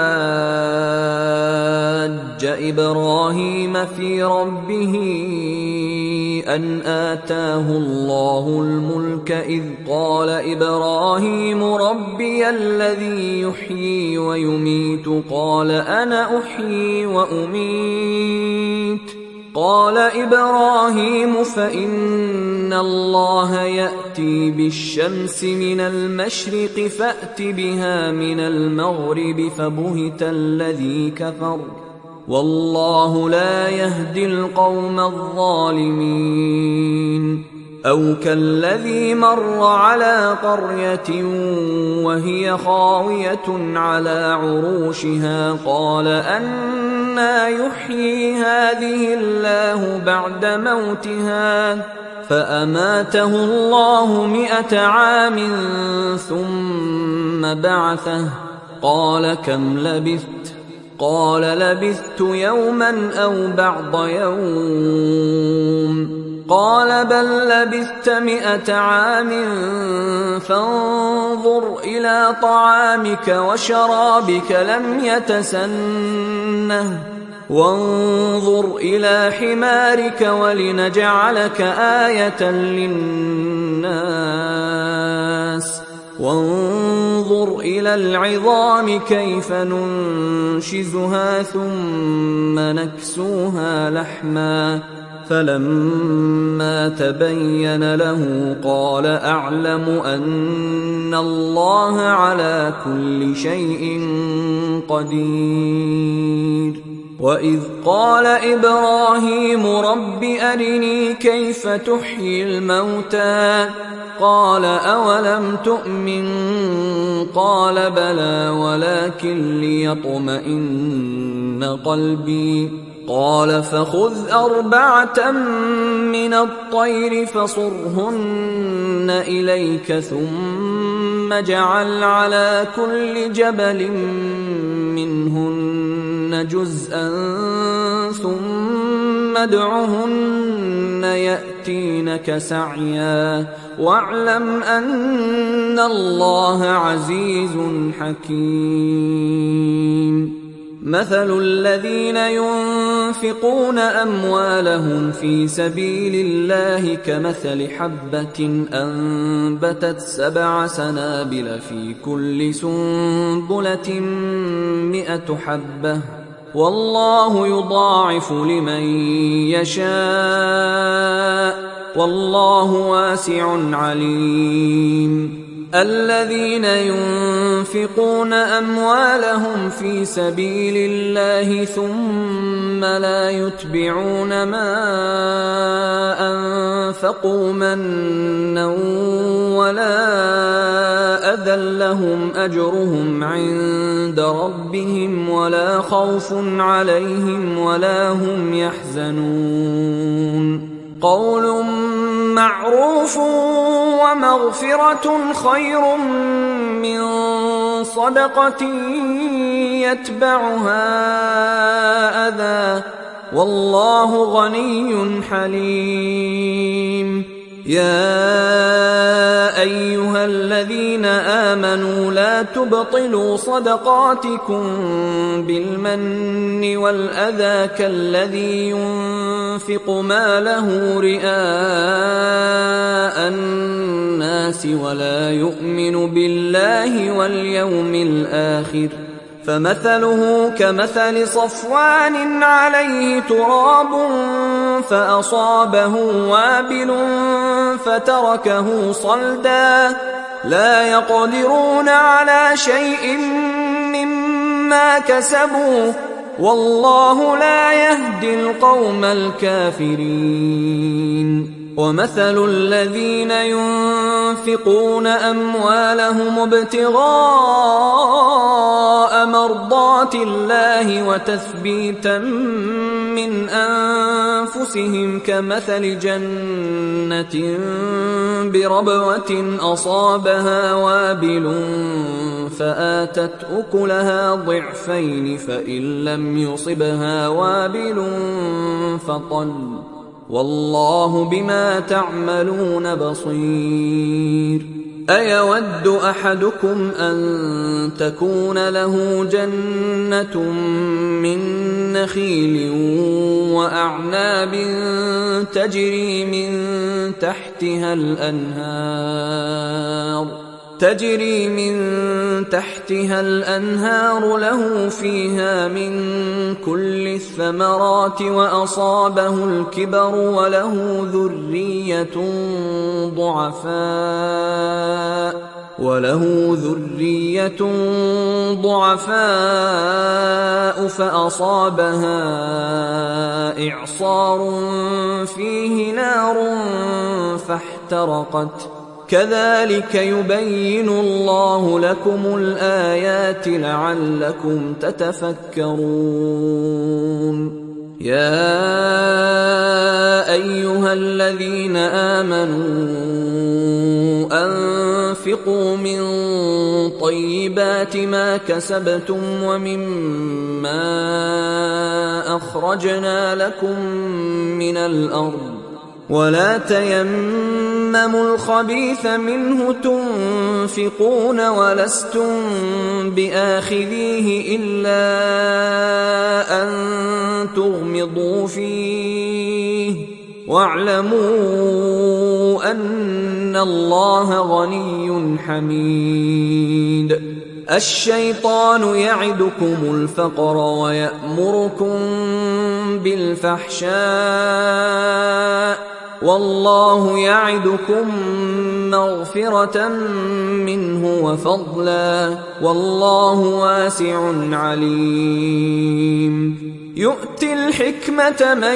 حاج إبراهيم في ربه أن آتاه الله الملك إذ قال إبراهيم ربي الذي يحيي ويميت قال أنا أحيي وأميت قال إبراهيم فإن الله يأتي بالشمس من المشرق فأت بها من المغرب فبهت الذي كفر والله لا يهدي القوم الظالمين أو كالذي مر على قرية وهي خاوية على عروشها قال أنى يحيي هذه الله بعد موتها فأماته الله 100 عام ثم بعثه قال كم لبثت قال لبثت يوما أو بعض يوم قال بل لبثت 100 عام فانظر إلى طعامك وشرابك لم يتسنه وانظر إلى حمارك ولنجعلك آية للناس وانظر إلى العظام كيف ننشزها ثم نكسوها لحما فلما تبين له قال أعلم أن الله على كل شيء قدير وإذ قال إبراهيم رب أرني كيف تحيي الموتى قال أولم تؤمن قال بلى ولكن ليطمئن قلبي قال فخذ 4 من الطير فصرهن إليك ثم اجعل على كل جبل منهن جزءا ثم ادعهن يأتينك سعيا واعلم أن الله عزيز حكيم مثل الذين ينفقون أموالهم في سبيل الله كمثل حبة أنبتت 7 سنابل في كل سنبلة 100 حبة والله يضاعف لمن يشاء والله واسع عليم الذين ينفقون أموالهم في سبيل الله ثم لا يتبعون ما أنفقوا منا ولا أذى لهم أجرهم عند ربهم ولا خوف عليهم ولا هم يحزنون قول معروف ومغفرة خير من صدقة يتبعها أذى والله غني حليم يا أيها الذين آمنوا لا تبطلوا صدقاتكم بالمن والأذى كالذي ينفق ماله رئاء الناس ولا يؤمن بالله واليوم الآخر فمثله كمثل صفوان عليه تراب فأصابه وابل فتركه صلدا لا يقدرون على شيء مما كسبوا والله لا يهدي القوم الكافرين ومثل الذين ينفقون أموالهم ابتغاء مرضات الله وتثبيتا من أنفسهم كمثل جنة بربوة أصابها وابل فآتت أكلها ضعفين فإن لم يصبها وابل فطل والله بما تعملون بصير أيود أحدكم أن تكون له جنة من نخيل وأعناب تجري من تحتها الأنهار له فيها من كل الثمرات وأصابه الكبر وله ذرية ضعفاء فأصابها إعصار فيه نار فاحترقت كذلك يبين الله لكم الآيات لعلكم تتفكرون يا أيها الذين آمنوا أنفقوا من طيبات ما كسبتم ومما أخرجنا لكم من الأرض ولا تيمموا الخبيث منه تنفقون ولستم بآخذيه إلا أن تغمضوا فيه واعلموا أن الله غني حميد الشيطان يعدكم الفقر ويأمركم بالفحشاء والله يعدكم مغفرة منه وفضلا والله واسع عليم يؤتي الحكمة من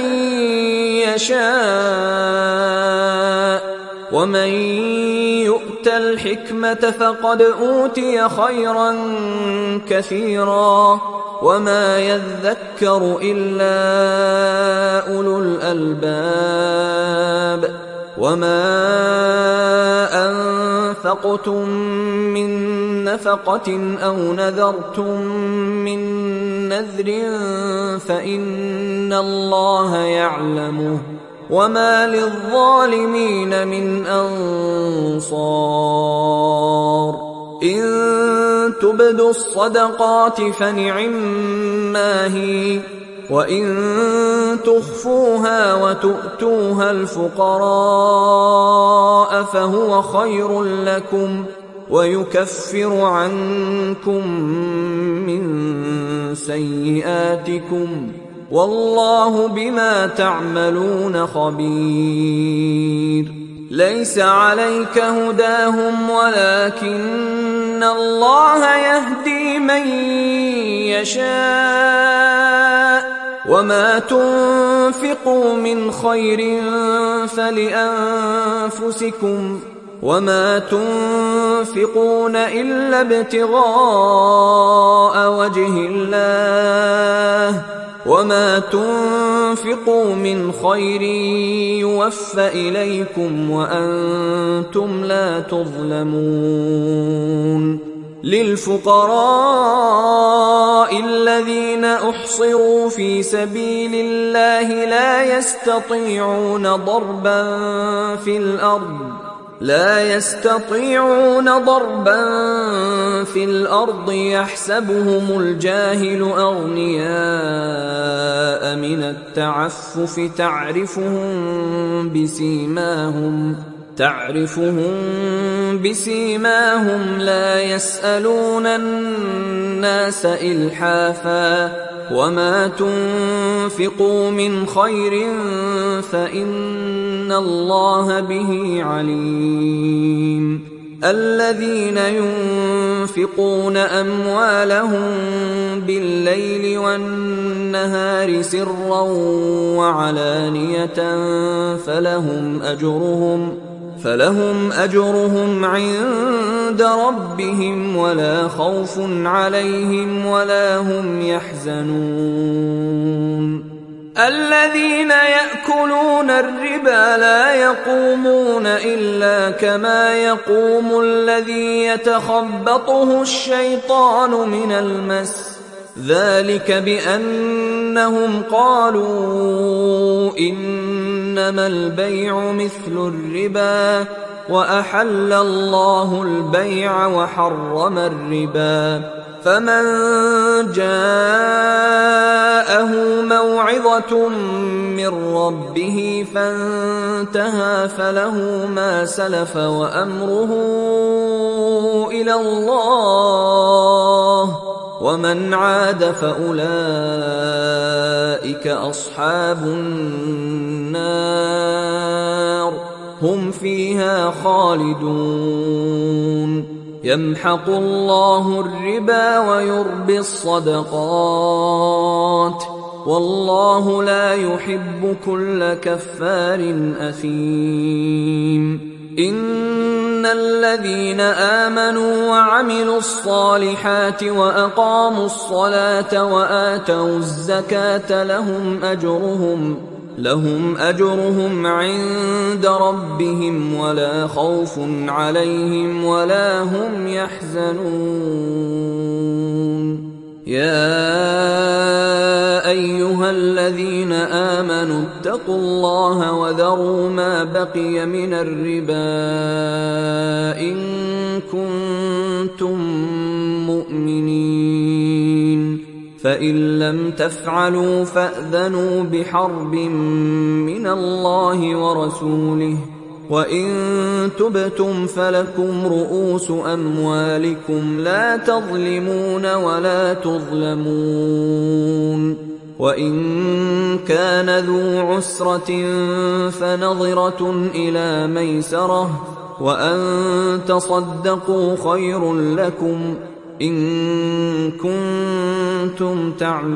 يشاء ومن يؤت الحكمة فقد أوتي خيرا كثيرا وما يذكر إلا أولو الألباب وما أنفقتم من نفقة أو نذرتم من نذر فإن الله يعلمه وما للظالمين من أنصار إن تبدوا الصدقات فنعما هي وإن تخفوها وتؤتوها الفقراء فهو خير لكم ويكفر عنكم من سيئاتكم والله بما تعملون خبير ليس عليك هداهم ولكن الله يهدي من يشاء وما تنفقوا من خير فلأنفسكم وما تنفقون إلا ابتغاء وجه الله وما تنفقوا من خير يوفى إليكم وأنتم لا تظلمون للفقراء الذين أحصروا في سبيل الله لا يستطيعون ضربا في الأرض يحسبهم الجاهل أغنياء من التعفف تعرفهم بسيماهم لا يسألون الناس إلحافا وما تنفقوا من خير فإن الله به عليم الذين ينفقون أموالهم بالليل والنهار سرا وعلانية فلهم أجرهم عند ربهم ولا خوف عليهم ولا هم يحزنون الذين يأكلون الربا لا يقومون إلا كما يقوم الذي يتخبطه الشيطان من المس ذلك بأنهم قالوا إنما البيع مثل الربا وأحل الله البيع وحرم الربا. فمن جاءه موعظة من ربه فانتهى فله ما سلف وأمره إلى الله، ومن عاد فأولئك أصحاب النار هم فيها خالدون. يمحق الله الربا ويربي الصدقات، والله لا يحب كل كفار أثيم. إن الذين آمنوا وعملوا الصالحات وأقاموا الصلاة وآتوا الزكاة لهم أجرهم عند ربهم ولا خوف عليهم ولا هم يحزنون. يا أيها الذين آمنوا اتقوا الله وذروا ما بقي من الربا إن كنتم مؤمنين، فإن لم تفعلوا فأذنوا بحرب من الله ورسوله، وإن تبتم فلكم رؤوس أموالكم لا تظلمون ولا تظلمون. وإن كان ذو عسرة فنظرة إلى ميسرة، وأن تصدقوا خير لكم إن كنتم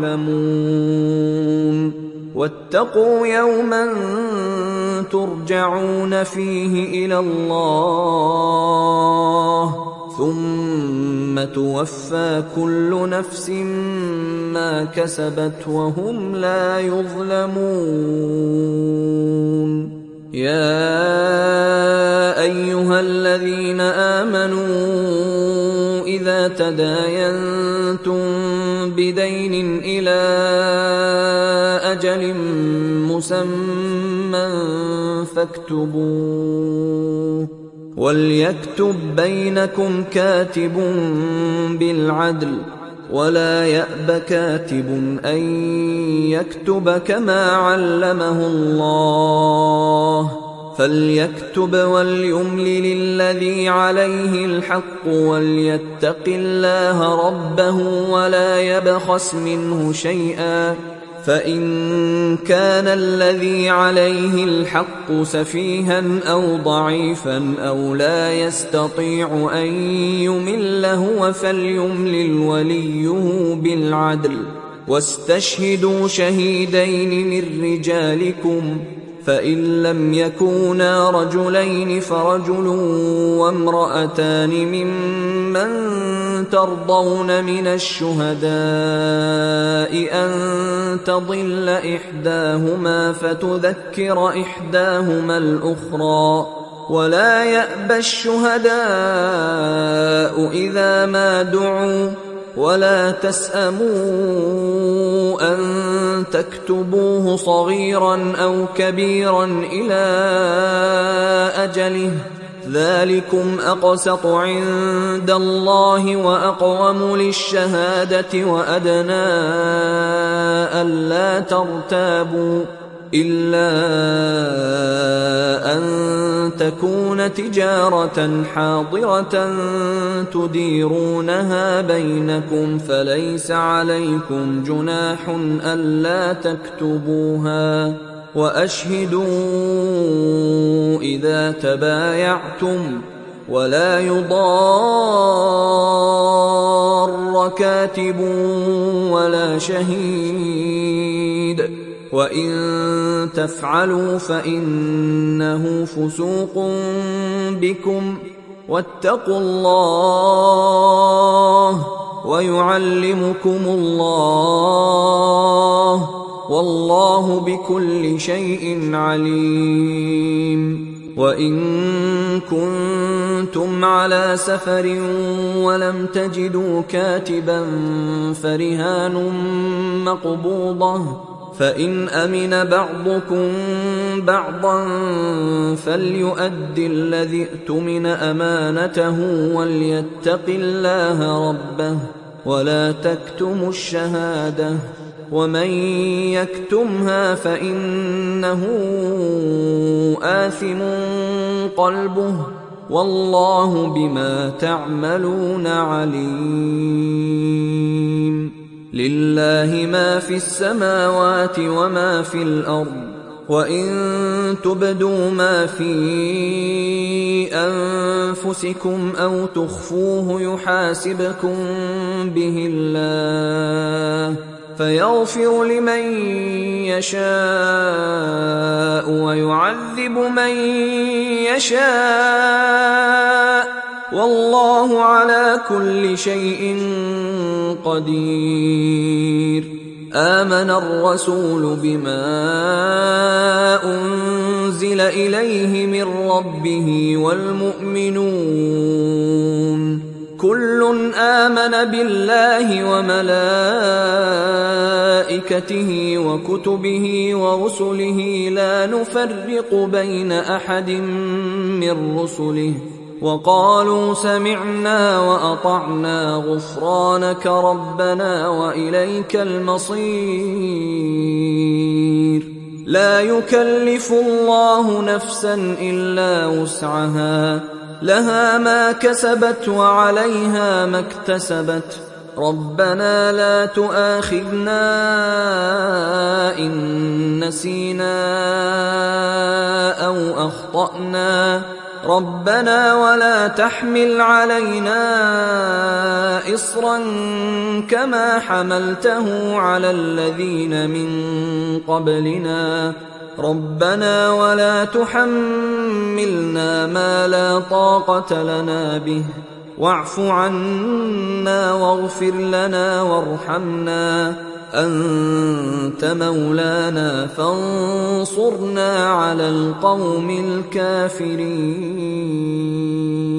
تعلمون. واتقوا يوما ترجعون فيه إلى الله ثم توفى كل نفس ما كسبت وهم لا يظلمون. يا أيها الذين آمنوا إذا تداينتم بدين إلى أجل مسمى فاكتبوه، وليكتب بينكم كاتب بالعدل، ولا يأب كاتب أن يكتب كما علمه الله، فليكتب وليملل الذي عليه الحق وليتق الله ربه ولا يبخس منه شيئا، فإن كان الذي عليه الحق سفيها أو ضعيفا أو لا يستطيع أن يمل هو فليملل وليه بالعدل، واستشهدوا شهيدين من رجالكم، فإن لم يكونا رجلين فرجل وامرأتان ممن ترضون من الشهداء أن تضل إحداهما فتذكر إحداهما الأخرى، ولا يأبى الشهداء إذا ما دعوا، ولا تسأموا أن تكتبوه صغيرا أو كبيرا إلى أجله، ذلكم أقسط عند الله وأقوم للشهادة وأدنى ألا ترتابوا، إلا أن تكون تجارة حاضرة تديرونها بينكم فليس عليكم جناح ألا تكتبوها، وأشهدوا إذا تبايعتم، ولا يضار كاتب ولا شهيد، وإن تفعلوا فإنه فسوق بكم، واتقوا الله ويعلمكم الله، والله بكل شيء عليم. وإن كنتم على سفر ولم تجدوا كاتبا فرهان مقبوضة، فإن أمن بعضكم بعضا فليؤد الذي اؤتمن أمانته وليتق الله ربه ولا تكتموا الشهادة ومن يكتمها فإنه آثم قلبه والله بما تعملون عليم. لله ما في السماوات وما في الأرض وإن تبدوا ما في أنفسكم أو تخفوه يحاسبكم به الله فيغفر لمن يشاء ويعذب من يشاء والله على كل شيء قدير. آمن الرسول بما أنزل إليه من ربه والمؤمنون كل آمن بالله وملائكته وكتبه ورسله لا نفرق بين أحد من رسله وقالوا سمعنا وأطعنا غفرانك ربنا وإليك المصير. لا يكلف الله نفسا إلا وسعها لها ما كسبت وعليها ما اكتسبت ربنا لا تؤاخذنا إن نسينا أو أخطأنا ربنا ولا تحمل علينا إصرا كما حملته على الذين من قبلنا ربنا ولا تحملنا ما لا طاقة لنا به واعف عنا واغفر لنا وارحمنا أنت مولانا فانصرنا على القوم الكافرين.